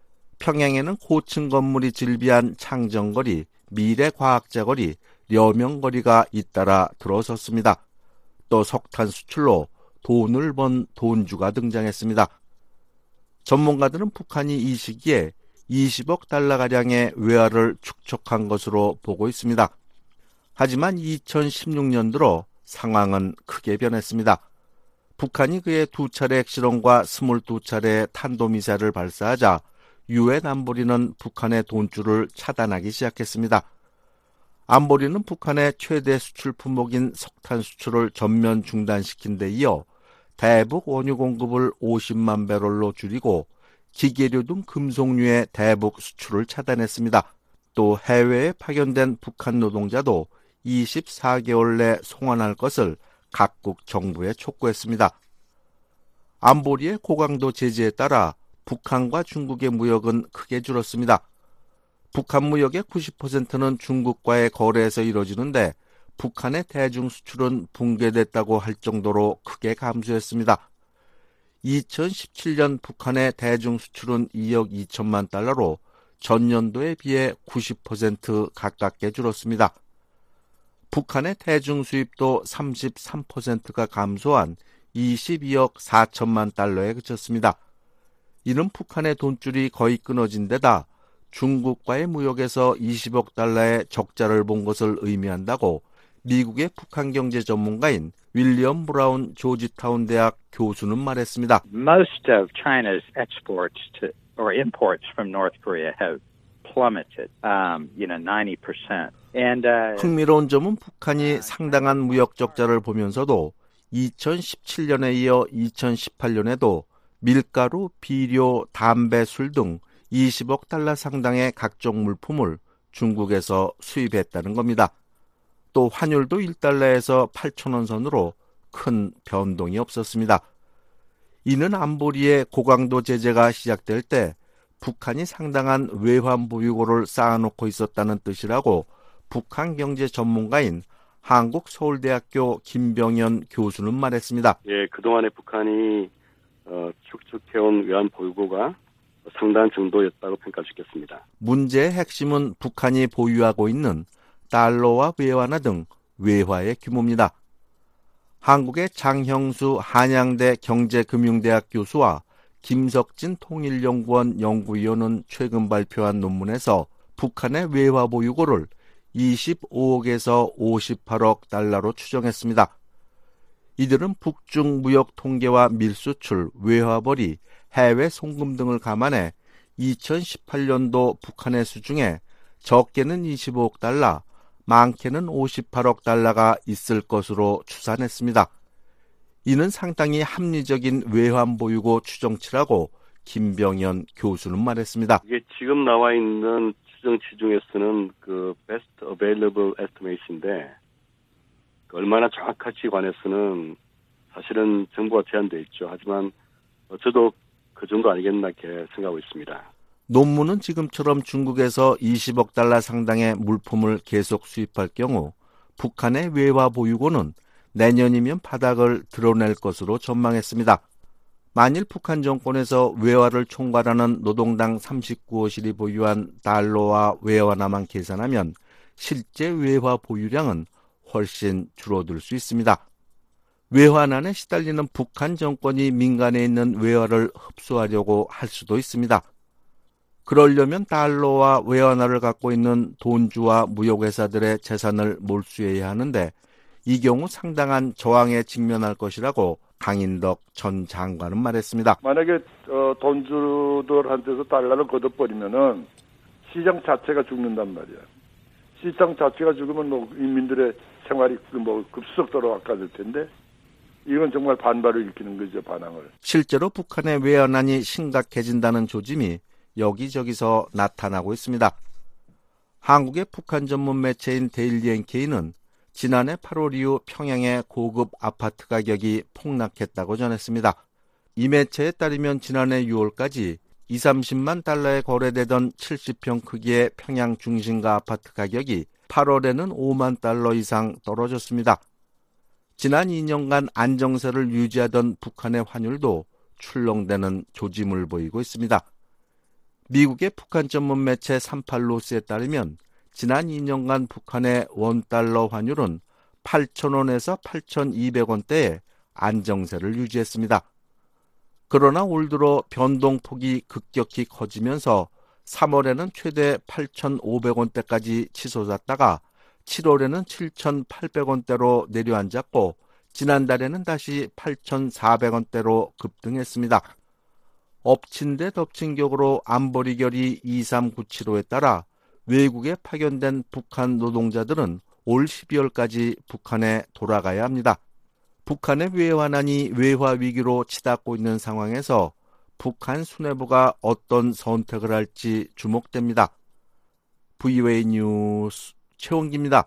평양에는 고층 건물이 즐비한 창정거리, 미래과학자거리, 려명거리가 잇따라 들어섰습니다. 또 석탄 수출로 돈을 번 돈주가 등장했습니다. 전문가들은 북한이 이 시기에 20억 달러가량의 외화를 축적한 것으로 보고 있습니다. 하지만 2016년 들어 상황은 크게 변했습니다. 북한이 그의 2차례 핵실험과 22차례 탄도미사일을 발사하자 유엔 안보리는 북한의 돈줄을 차단하기 시작했습니다. 안보리는 북한의 최대 수출 품목인 석탄 수출을 전면 중단시킨 데 이어 대북 원유 공급을 50만 배럴로 줄이고 기계류 등 금속류의 대북 수출을 차단했습니다. 또 해외에 파견된 북한 노동자도 24개월 내 송환할 것을 각국 정부에 촉구했습니다. 안보리의 고강도 제재에 따라 북한과 중국의 무역은 크게 줄었습니다. 북한 무역의 90%는 중국과의 거래에서 이루어지는데 북한의 대중 수출은 붕괴됐다고 할 정도로 크게 감소했습니다. 2017년 북한의 대중 수출은 2억 2천만 달러로 전년도에 비해 90% 가깝게 줄었습니다. 북한의 대중 수입도 33%가 감소한 22억 4천만 달러에 그쳤습니다. 이는 북한의 돈줄이 거의 끊어진 데다 중국과의 무역에서 20억 달러의 적자를 본 것을 의미한다고 미국의 북한 경제 전문가인 윌리엄 브라운 조지타운 대학 교수는 말했습니다. Most of China's exports to or imports from North Korea have plummeted, 90%. 흥미로운 점은 북한이 상당한 무역 적자를 보면서도 2017년에 이어 2018년에도 밀가루, 비료, 담배, 술 등 20억 달러 상당의 각종 물품을 중국에서 수입했다는 겁니다. 또 환율도 1달러에서 8,000원 선으로 큰 변동이 없었습니다. 이는 안보리의 고강도 제재가 시작될 때 북한이 상당한 외환 보유고를 쌓아놓고 있었다는 뜻이라고 북한 경제 전문가인 한국서울대학교 김병현 교수는 말했습니다. 예, 그동안에 북한이 축적해온 외환 보유고가 상당한 정도였다고 평가할 수 있겠습니다. 문제의 핵심은 북한이 보유하고 있는 달러와 외환화 등 외화의 규모입니다. 한국의 장형수 한양대 경제금융대학 교수와 김석진 통일연구원 연구위원은 최근 발표한 논문에서 북한의 외화 보유고를 25억에서 58억 달러로 추정했습니다. 이들은 북중 무역 통계와 밀수출, 외화벌이, 해외 송금 등을 감안해 2018년도 북한의 수중에 적게는 25억 달러, 많게는 58억 달러가 있을 것으로 추산했습니다. 이는 상당히 합리적인 외환 보유고 추정치라고 김병현 교수는 말했습니다. 이게 지금 나와 있는 추정치 중에서는 그 best available estimate인데 얼마나 정확할지 관해서는 사실은 정보가 제한되어 있죠. 하지만 저도 그 정도 아니겠나 이렇게 생각하고 있습니다. 논문은 지금처럼 중국에서 20억 달러 상당의 물품을 계속 수입할 경우 북한의 외화 보유고는 내년이면 바닥을 드러낼 것으로 전망했습니다. 만일 북한 정권에서 외화를 총괄하는 노동당 39호실이 보유한 달러와 외환화만 계산하면 실제 외화 보유량은 훨씬 줄어들 수 있습니다. 외환난에 시달리는 북한 정권이 민간에 있는 외화를 흡수하려고 할 수도 있습니다. 그러려면 달러와 외환화를 갖고 있는 돈주와 무역회사들의 재산을 몰수해야 하는데 이 경우 상당한 저항에 직면할 것이라고 강인덕 전 장관은 말했습니다. 만약에 돈주들한테서 달러를 걷어버리면은 시장 자체가 죽는단 말이야. 시장 자체가 죽으면 인민들의 생활이 급속도로 악화될 텐데 이건 정말 반발을 일으키는 거죠, 반항을. 실제로 북한의 외환난이 심각해진다는 조짐이 여기저기서 나타나고 있습니다. 한국의 북한 전문 매체인 데일리 NK는 지난해 8월 이후 평양의 고급 아파트 가격이 폭락했다고 전했습니다. 이 매체에 따르면 지난해 6월까지 20-30만 달러에 거래되던 70평 크기의 평양 중심가 아파트 가격이 8월에는 5만 달러 이상 떨어졌습니다. 지난 2년간 안정세를 유지하던 북한의 환율도 출렁대는 조짐을 보이고 있습니다. 미국의 북한 전문 매체 38로스에 따르면 지난 2년간 북한의 원달러 환율은 8,000원에서 8,200원대에 안정세를 유지했습니다. 그러나 올 들어 변동폭이 급격히 커지면서 3월에는 최대 8,500원대까지 치솟았다가 7월에는 7,800원대로 내려앉았고 지난달에는 다시 8,400원대로 급등했습니다. 엎친 데 덮친 격으로 안보리 결의 2397호에 따라 외국에 파견된 북한 노동자들은 올 12월까지 북한에 돌아가야 합니다. 북한의 외환난이 외화 위기로 치닫고 있는 상황에서 북한 수뇌부가 어떤 선택을 할지 주목됩니다. VOA 뉴스 최원기입니다.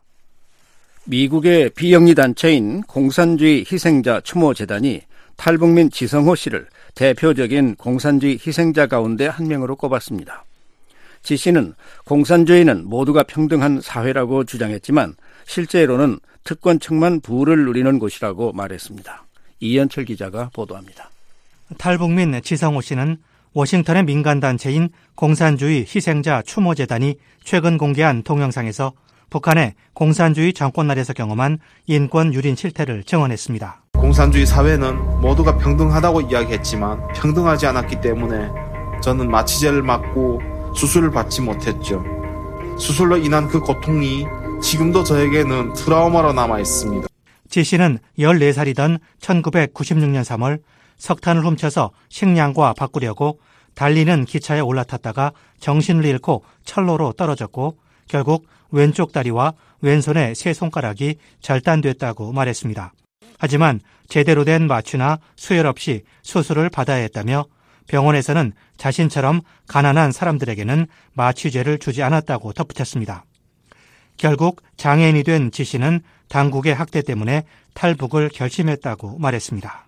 미국의 비영리 단체인 공산주의 희생자 추모재단이 탈북민 지성호 씨를 대표적인 공산주의 희생자 가운데 한 명으로 꼽았습니다. 지 씨는 공산주의는 모두가 평등한 사회라고 주장했지만 실제로는 특권층만 부를 누리는 곳이라고 말했습니다. 이현철 기자가 보도합니다. 탈북민 지성호 씨는 워싱턴의 민간단체인 공산주의 희생자 추모재단이 최근 공개한 동영상에서 북한의 공산주의 정권 아래서 경험한 인권 유린 실태를 증언했습니다. 공산주의 사회는 모두가 평등하다고 이야기했지만 평등하지 않았기 때문에 저는 마취제를 맞고 수술을 받지 못했죠. 수술로 인한 그 고통이 지금도 저에게는 트라우마로 남아 있습니다. 지 씨는 14살이던 1996년 3월 석탄을 훔쳐서 식량과 바꾸려고 달리는 기차에 올라탔다가 정신을 잃고 철로로 떨어졌고 결국 왼쪽 다리와 왼손의 세 손가락이 절단됐다고 말했습니다. 하지만 제대로 된 마취나 수혈 없이 수술을 받아야 했다며 병원에서는 자신처럼 가난한 사람들에게는 마취제를 주지 않았다고 덧붙였습니다. 결국 장애인이 된 지 씨는 당국의 학대 때문에 탈북을 결심했다고 말했습니다.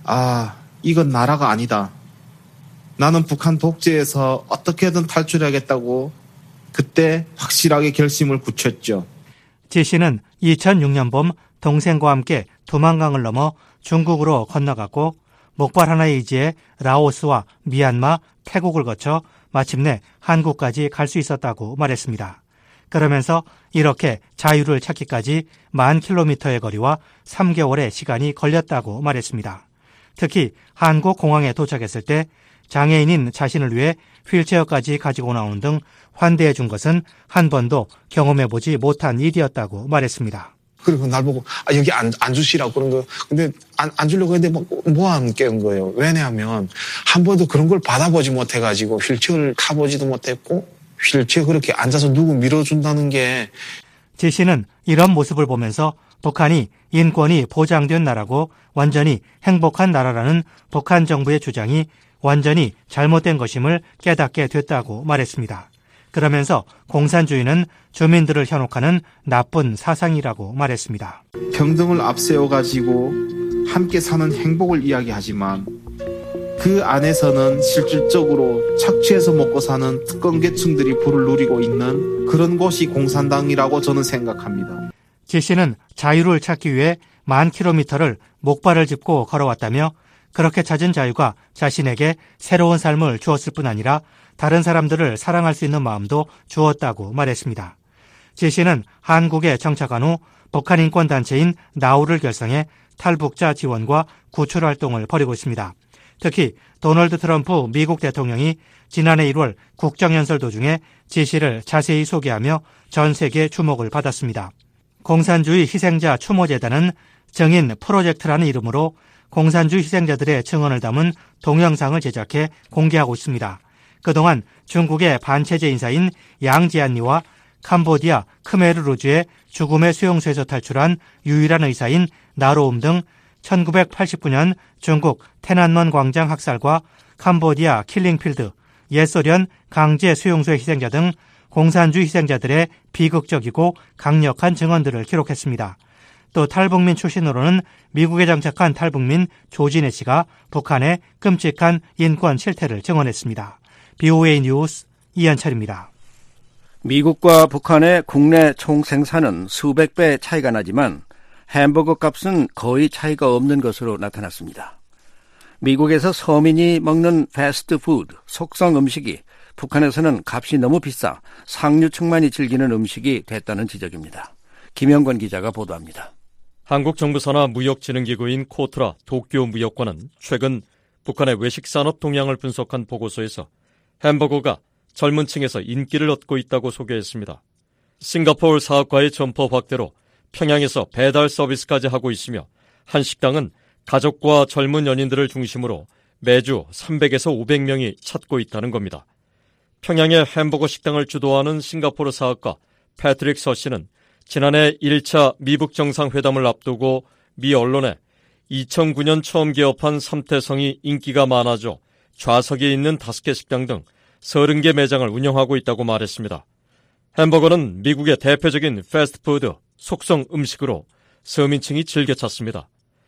이건 나라가 아니다. 나는 북한 독재에서 어떻게든 탈출해야겠다고 그때 확실하게 결심을 굳혔죠. 지 씨는 2006년 봄 동생과 함께 두만강을 넘어 중국으로 건너갔고 목발 하나의 의지에 라오스와 미얀마, 태국을 거쳐 마침내 한국까지 갈 수 있었다고 말했습니다. 그러면서 이렇게 자유를 찾기까지 10,000km의 거리와 3개월의 시간이 걸렸다고 말했습니다. 특히 한국 공항에 도착했을 때 장애인인 자신을 위해 휠체어까지 가지고 나오는 등 환대해 준 것은 한 번도 경험해보지 못한 일이었다고 말했습니다. 그리고 날 보고 여기 안 주시라고 그런 거. 근데 안 주려고 했는데 뭐 안 깨운 거예요. 왜냐하면 한 번도 그런 걸 받아보지 못해가지고 휠체어를 타보지도 못했고 휠체어 그렇게 앉아서 누구 밀어준다는 게. 지 씨는 이런 모습을 보면서 북한이 인권이 보장된 나라고 완전히 행복한 나라라는 북한 정부의 주장이 완전히 잘못된 것임을 깨닫게 됐다고 말했습니다. 그러면서 공산주의는 주민들을 현혹하는 나쁜 사상이라고 말했습니다. 평등을 앞세워가지고 함께 사는 행복을 이야기하지만 그 안에서는 실질적으로 착취해서 먹고 사는 특권계층들이 부를 누리고 있는 그런 곳이 공산당이라고 저는 생각합니다. 지 씨는 자유를 찾기 위해 10,000km를 목발을 짚고 걸어왔다며 그렇게 찾은 자유가 자신에게 새로운 삶을 주었을 뿐 아니라 다른 사람들을 사랑할 수 있는 마음도 주었다고 말했습니다. 지 씨는 한국에 정착한 후 북한 인권단체인 나우를 결성해 탈북자 지원과 구출 활동을 벌이고 있습니다. 특히 도널드 트럼프 미국 대통령이 지난해 1월 국정연설 도중에 지 씨를 자세히 소개하며 전 세계 주목을 받았습니다. 공산주의 희생자 추모재단은 정인 프로젝트라는 이름으로 공산주의 희생자들의 증언을 담은 동영상을 제작해 공개하고 있습니다. 그동안 중국의 반체제 인사인 양지안리와 캄보디아 크메르루주의 죽음의 수용소에서 탈출한 유일한 의사인 나로움 등 1989년 중국 테난먼 광장 학살과 캄보디아 킬링필드, 옛소련 강제 수용소의 희생자 등 공산주의 희생자들의 비극적이고 강력한 증언들을 기록했습니다. 또 탈북민 출신으로는 미국에 정착한 탈북민 조진애 씨가 북한의 끔찍한 인권 실태를 증언했습니다. BOA 뉴스 이현철입니다. 미국과 북한의 국내 총생산은 수백 배 차이가 나지만 햄버거 값은 거의 차이가 없는 것으로 나타났습니다. 미국에서 서민이 먹는 패스트푸드, 속성 음식이 북한에서는 값이 너무 비싸 상류층만이 즐기는 음식이 됐다는 지적입니다. 김영권 기자가 보도합니다. 한국 정부 산하 무역진흥기구인 코트라 도쿄 무역관은 최근 북한의 외식산업 동향을 분석한 보고서에서 햄버거가 젊은 층에서 인기를 얻고 있다고 소개했습니다. 싱가포르 사업과의 점포 확대로 평양에서 배달 서비스까지 하고 있으며 한 식당은 가족과 젊은 연인들을 중심으로 매주 300에서 500명이 찾고 있다는 겁니다. 평양의 햄버거 식당을 주도하는 싱가포르 사업가 패트릭 서 씨는 지난해 1차 미북 정상회담을 앞두고 미 언론에 2009년 처음 개업한 삼태성이 인기가 많아져 좌석에 있는 5개 식당 등 30개 매장을 운영하고 있다고 말했습니다. 햄버거는 미국의 대표적인 패스트푸드, 속성 음식으로 서민층이 즐겨 찾습니다.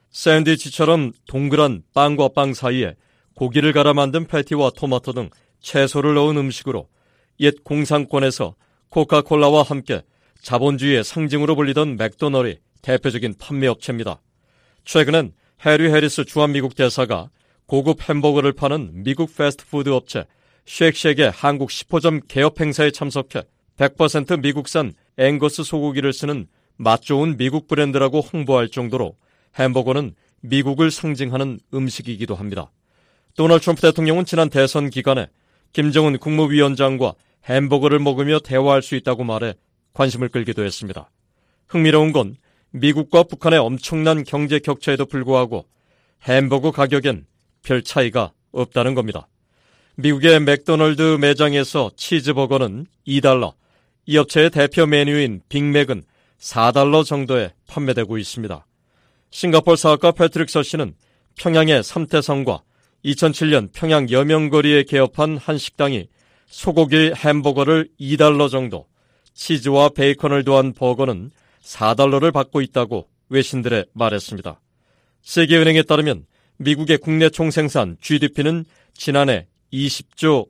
샌드위치처럼 동그란 빵과 빵 사이에 고기를 갈아 만든 패티와 토마토 등 채소를 넣은 음식으로 옛 공산권에서 코카콜라와 함께 자본주의의 상징으로 불리던 맥도널이 대표적인 판매업체입니다. 최근엔 해리 해리스 주한미국 대사가 고급 햄버거를 파는 미국 패스트푸드 업체 쉑쉑의 한국 10호점 개업 행사에 참석해 100% 미국산 앵거스 소고기를 쓰는 맛 좋은 미국 브랜드라고 홍보할 정도로 햄버거는 미국을 상징하는 음식이기도 합니다. 도널드 트럼프 대통령은 지난 대선 기간에 김정은 국무위원장과 햄버거를 먹으며 대화할 수 있다고 말해 관심을 끌기도 했습니다. 흥미로운 건 미국과 북한의 엄청난 경제 격차에도 불구하고 햄버거 가격엔 별 차이가 없다는 겁니다. 미국의 맥도널드 매장에서 치즈버거는 $2, 이 업체의 대표 메뉴인 빅맥은 $4 정도에 판매되고 있습니다. 싱가포르 사학가 패트릭 서 씨는 평양의 삼태성과 2007년 평양 여명거리에 개업한 한 식당이 소고기 햄버거를 $2 정도, 치즈와 베이컨을 더한 버거는 $4를 받고 있다고 외신들에 말했습니다. 세계은행에 따르면 미국의 국내 총생산 GDP는 지난해 20조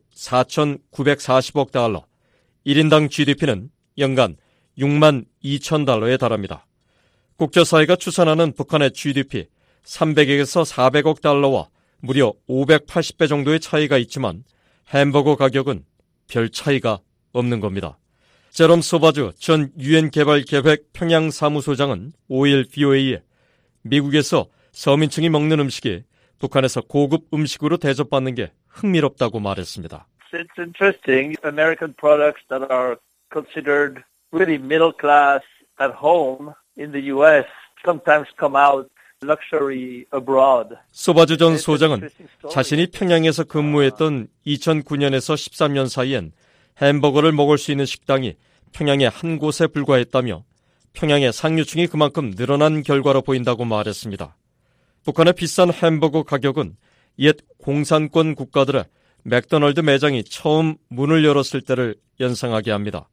4,940억 달러, 1인당 GDP는 연간 6만 2천 달러에 달합니다. 국제사회가 추산하는 북한의 GDP 300에서 400억 달러와 무려 580배 정도의 차이가 있지만 햄버거 가격은 별 차이가 없는 겁니다. 제롬 소바주 전 유엔 개발계획 평양 사무소장은 5일 VOA에 미국에서 서민층이 먹는 음식이 북한에서 고급 음식으로 대접받는 게 흥미롭다고 말했습니다. It's interesting. American products that are considered really middle class at home in the U.S. sometimes come out luxury abroad. 소바주 전 소장은 자신이 평양에서 근무했던 2009년에서 13년 사이엔 햄버거를 먹을 수 있는 식당이 평양의 한 곳에 불과했다며 평양의 상류층이 그만큼 늘어난 결과로 보인다고 말했습니다. 북한의 비싼 햄버거 가격은 옛 공산권 국가들의 맥도널드 매장이 처음 문을 열었을 때를 연상하게 합니다.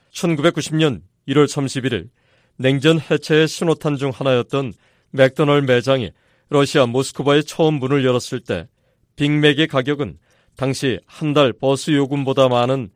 1990년 1월 31일 냉전 해체의 신호탄 중 하나였던 맥도널드 매장이 러시아 모스크바에 처음 문을 열었을 때 빅맥의 가격은 당시 한 달 버스 요금보다 많은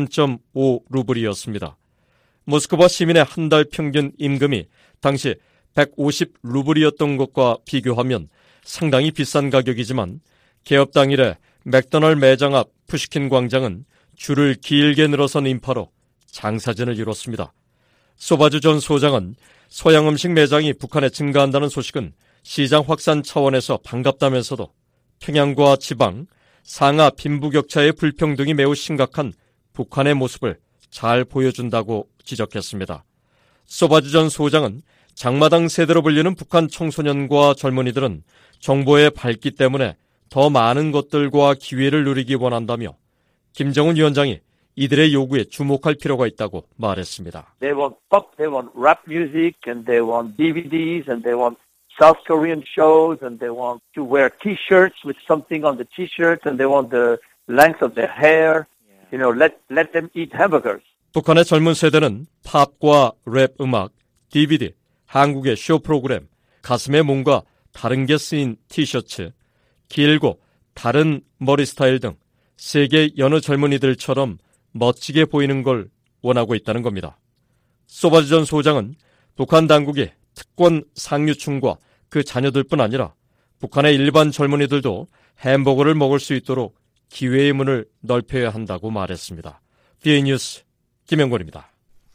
3.5루블이었습니다. 모스크바 시민의 한 달 평균 임금이 당시 150루블이었던 것과 비교하면 상당히 비싼 가격이지만 개업 당일에 맥도널드 매장 앞 푸시킨 광장은 줄을 길게 늘어선 인파로 장사진을 이뤘습니다. 소바주 전 소장은 서양 음식 매장이 북한에 증가한다는 소식은 시장 확산 차원에서 반갑다면서도 평양과 지방, 상하 빈부격차의 불평등이 매우 심각한 북한의 모습을 잘 보여준다고 지적했습니다. 소바주 전 소장은 장마당 세대로 불리는 북한 청소년과 젊은이들은 정보의 발기 때문에 더 많은 것들과 기회를 누리기 원한다며 김정은 위원장이 이들의 요구에 주목할 필요가 있다고 말했습니다. They want pop, they want rap music, and they want DVDs, and they want South Korean shows, and they want to wear T-shirts with something on the T-shirts, and they want the length of their hair. You know, let them eat hamburgers. 북한의 젊은 세대는 팝과 랩 음악, DVD, 한국의 쇼 프로그램, 가슴에 뭔가 다른 게 쓰인 티셔츠, 길고 다른 머리 스타일 등 세계 여느 젊은이들처럼 멋지게 보이는 걸 원하고 있다는 겁니다. 소바주 전 소장은 북한 당국이 특권 상류층과 그 자녀들뿐 아니라 북한의 일반 젊은이들도 햄버거를 먹을 수 있도록 기회의 문을 넓혀야 한다고 말했습니다. VOA 뉴스 김영권입니다.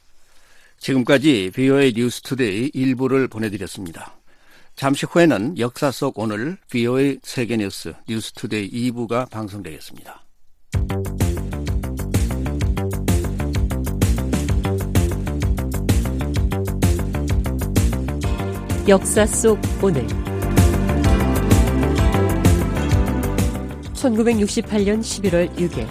지금까지 VOA 뉴스투데이 1부를 보내드렸습니다. 잠시 후에는 역사 속 오늘 VOA 세계뉴스 뉴스투데이 2부가 방송되겠습니다. 역사 속 오늘 1968년 11월 6일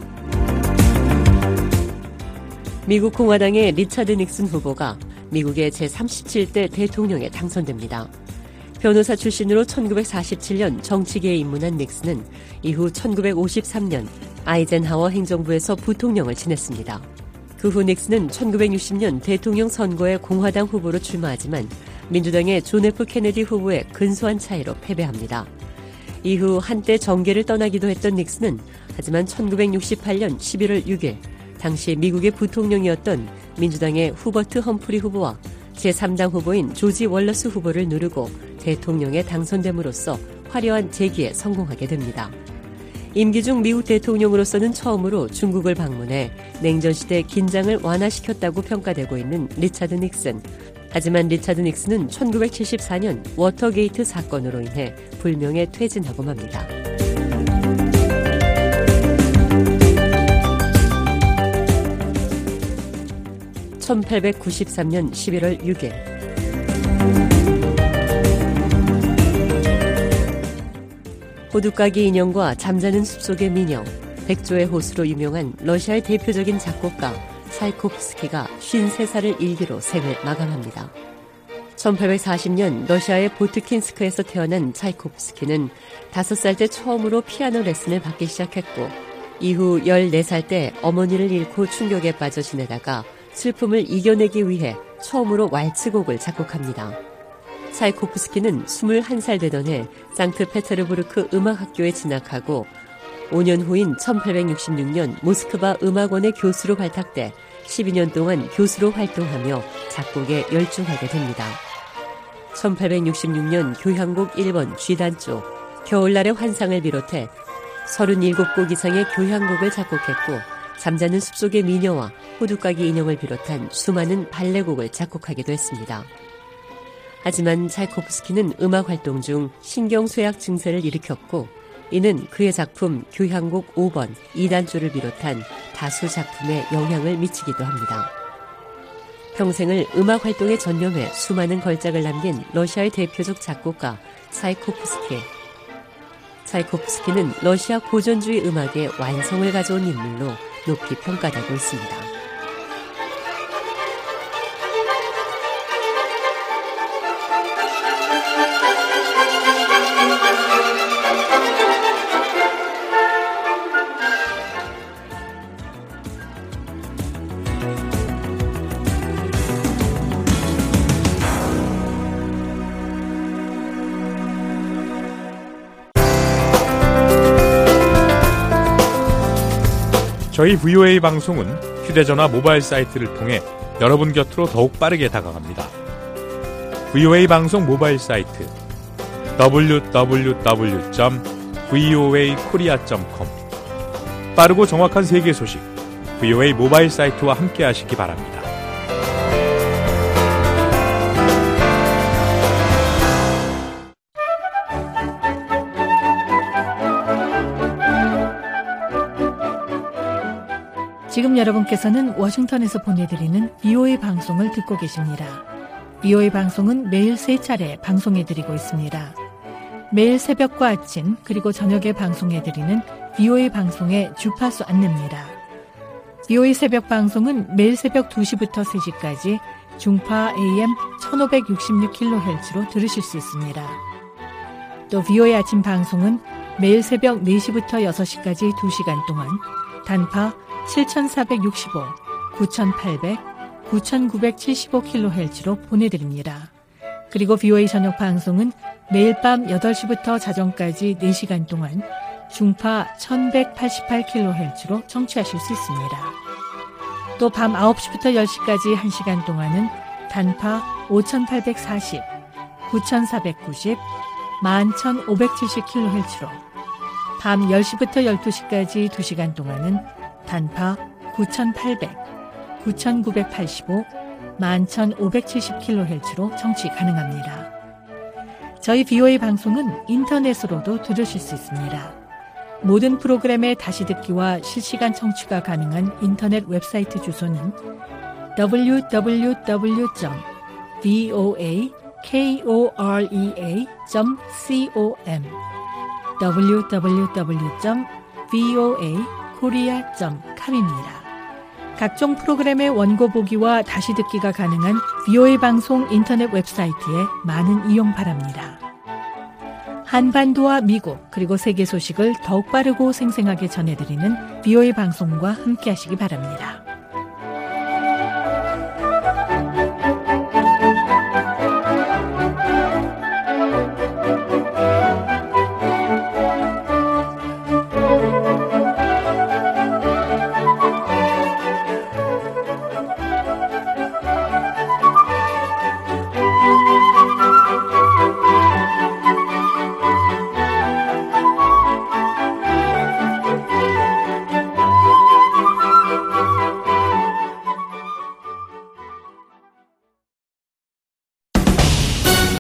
미국 공화당의 리차드 닉슨 후보가 미국의 제37대 대통령에 당선됩니다. 변호사 출신으로 1947년 정치계에 입문한 닉슨은 이후 1953년 아이젠하워 행정부에서 부통령을 지냈습니다. 그 후 닉슨은 1960년 대통령 선거에 공화당 후보로 출마하지만 민주당의 존 F 케네디 후보에 근소한 차이로 패배합니다. 이후 한때 정계를 떠나기도 했던 닉슨은 하지만 1968년 11월 6일 당시 미국의 부통령이었던 민주당의 후버트 험프리 후보와 제3당 후보인 조지 월러스 후보를 누르고 대통령에 당선됨으로써 화려한 재기에 성공하게 됩니다. 임기 중 미국 대통령으로서는 처음으로 중국을 방문해 냉전시대 긴장을 완화시켰다고 평가되고 있는 리차드 닉슨. 하지만 리차드 닉슨은 1974년 워터게이트 사건으로 인해 불명예 퇴진하고 맙니다. (1893년 11월 6일) 호두까기 인형과 잠자는 숲속의 미녀, 백조의 호수로 유명한 러시아의 대표적인 작곡가 차이코프스키가 53살을 일기로 생을 마감합니다. 1840년 러시아의 보트킨스크에서 태어난 차이코프스키는 5살 때 처음으로 피아노 레슨을 받기 시작했고 이후 14살 때 어머니를 잃고 충격에 빠져 지내다가 슬픔을 이겨내기 위해 처음으로 왈츠곡을 작곡합니다. 차이코프스키는 21살 되던 해 상트페테르부르크 음악학교에 진학하고 5년 후인 1866년 모스크바 음악원의 교수로 발탁돼 12년 동안 교수로 활동하며 작곡에 열중하게 됩니다. 1866년 교향곡 1번 G단조, 겨울날의 환상을 비롯해 37곡 이상의 교향곡을 작곡했고 잠자는 숲속의 미녀와 호두까기 인형을 비롯한 수많은 발레곡을 작곡하기도 했습니다. 하지만 차이코프스키는 음악 활동 중 신경쇠약 증세를 일으켰고 이는 그의 작품 교향곡 5번 2단조를 비롯한 다수 작품에 영향을 미치기도 합니다. 평생을 음악 활동에 전념해 수많은 걸작을 남긴 러시아의 대표적 작곡가 차이코프스키. 차이코프스키는 러시아 고전주의 음악의 완성을 가져온 인물로 높이 평가되고 있습니다. 저희 VOA 방송은 휴대전화 모바일 사이트를 통해 여러분 곁으로 더욱 빠르게 다가갑니다. VOA 방송 모바일 사이트 www.voakorea.com 빠르고 정확한 세계 소식 VOA 모바일 사이트와 함께 하시기 바랍니다. 지금 여러분께서는 워싱턴에서 보내드리는 VOA 방송을 듣고 계십니다. VOA 방송은 매일 3차례 방송해드리고 있습니다. 매일 새벽과 아침 그리고 저녁에 방송해드리는 VOA 방송의 주파수 안내입니다. VOA 새벽 방송은 매일 새벽 2시부터 3시까지 중파 AM 1566kHz로 들으실 수 있습니다. 또 VOA 아침 방송은 매일 새벽 4시부터 6시까지 2시간 동안 단파 7465, 9800, 9975kHz로 보내드립니다. 그리고 VOA 저녁 방송은 매일 밤 8시부터 자정까지 4시간 동안 중파 1188kHz로 청취하실 수 있습니다. 또 밤 9시부터 10시까지 1시간 동안은 단파 5840, 9490, 11570kHz로 밤 10시부터 12시까지 2시간 동안은 단파 9800, 9985, 11570kHz로 청취 가능합니다. 저희 VOA 방송은 인터넷으로도 들으실 수 있습니다. 모든 프로그램의 다시 듣기와 실시간 청취가 가능한 인터넷 웹사이트 주소는 www.voakorea.com www.voakorea.com입니다. 각종 프로그램의 원고 보기와 다시 듣기가 가능한 VOA 방송 인터넷 웹사이트에 많은 이용 바랍니다. 한반도와 미국 그리고 세계 소식을 더욱 빠르고 생생하게 전해드리는 VOA 방송과 함께하시기 바랍니다.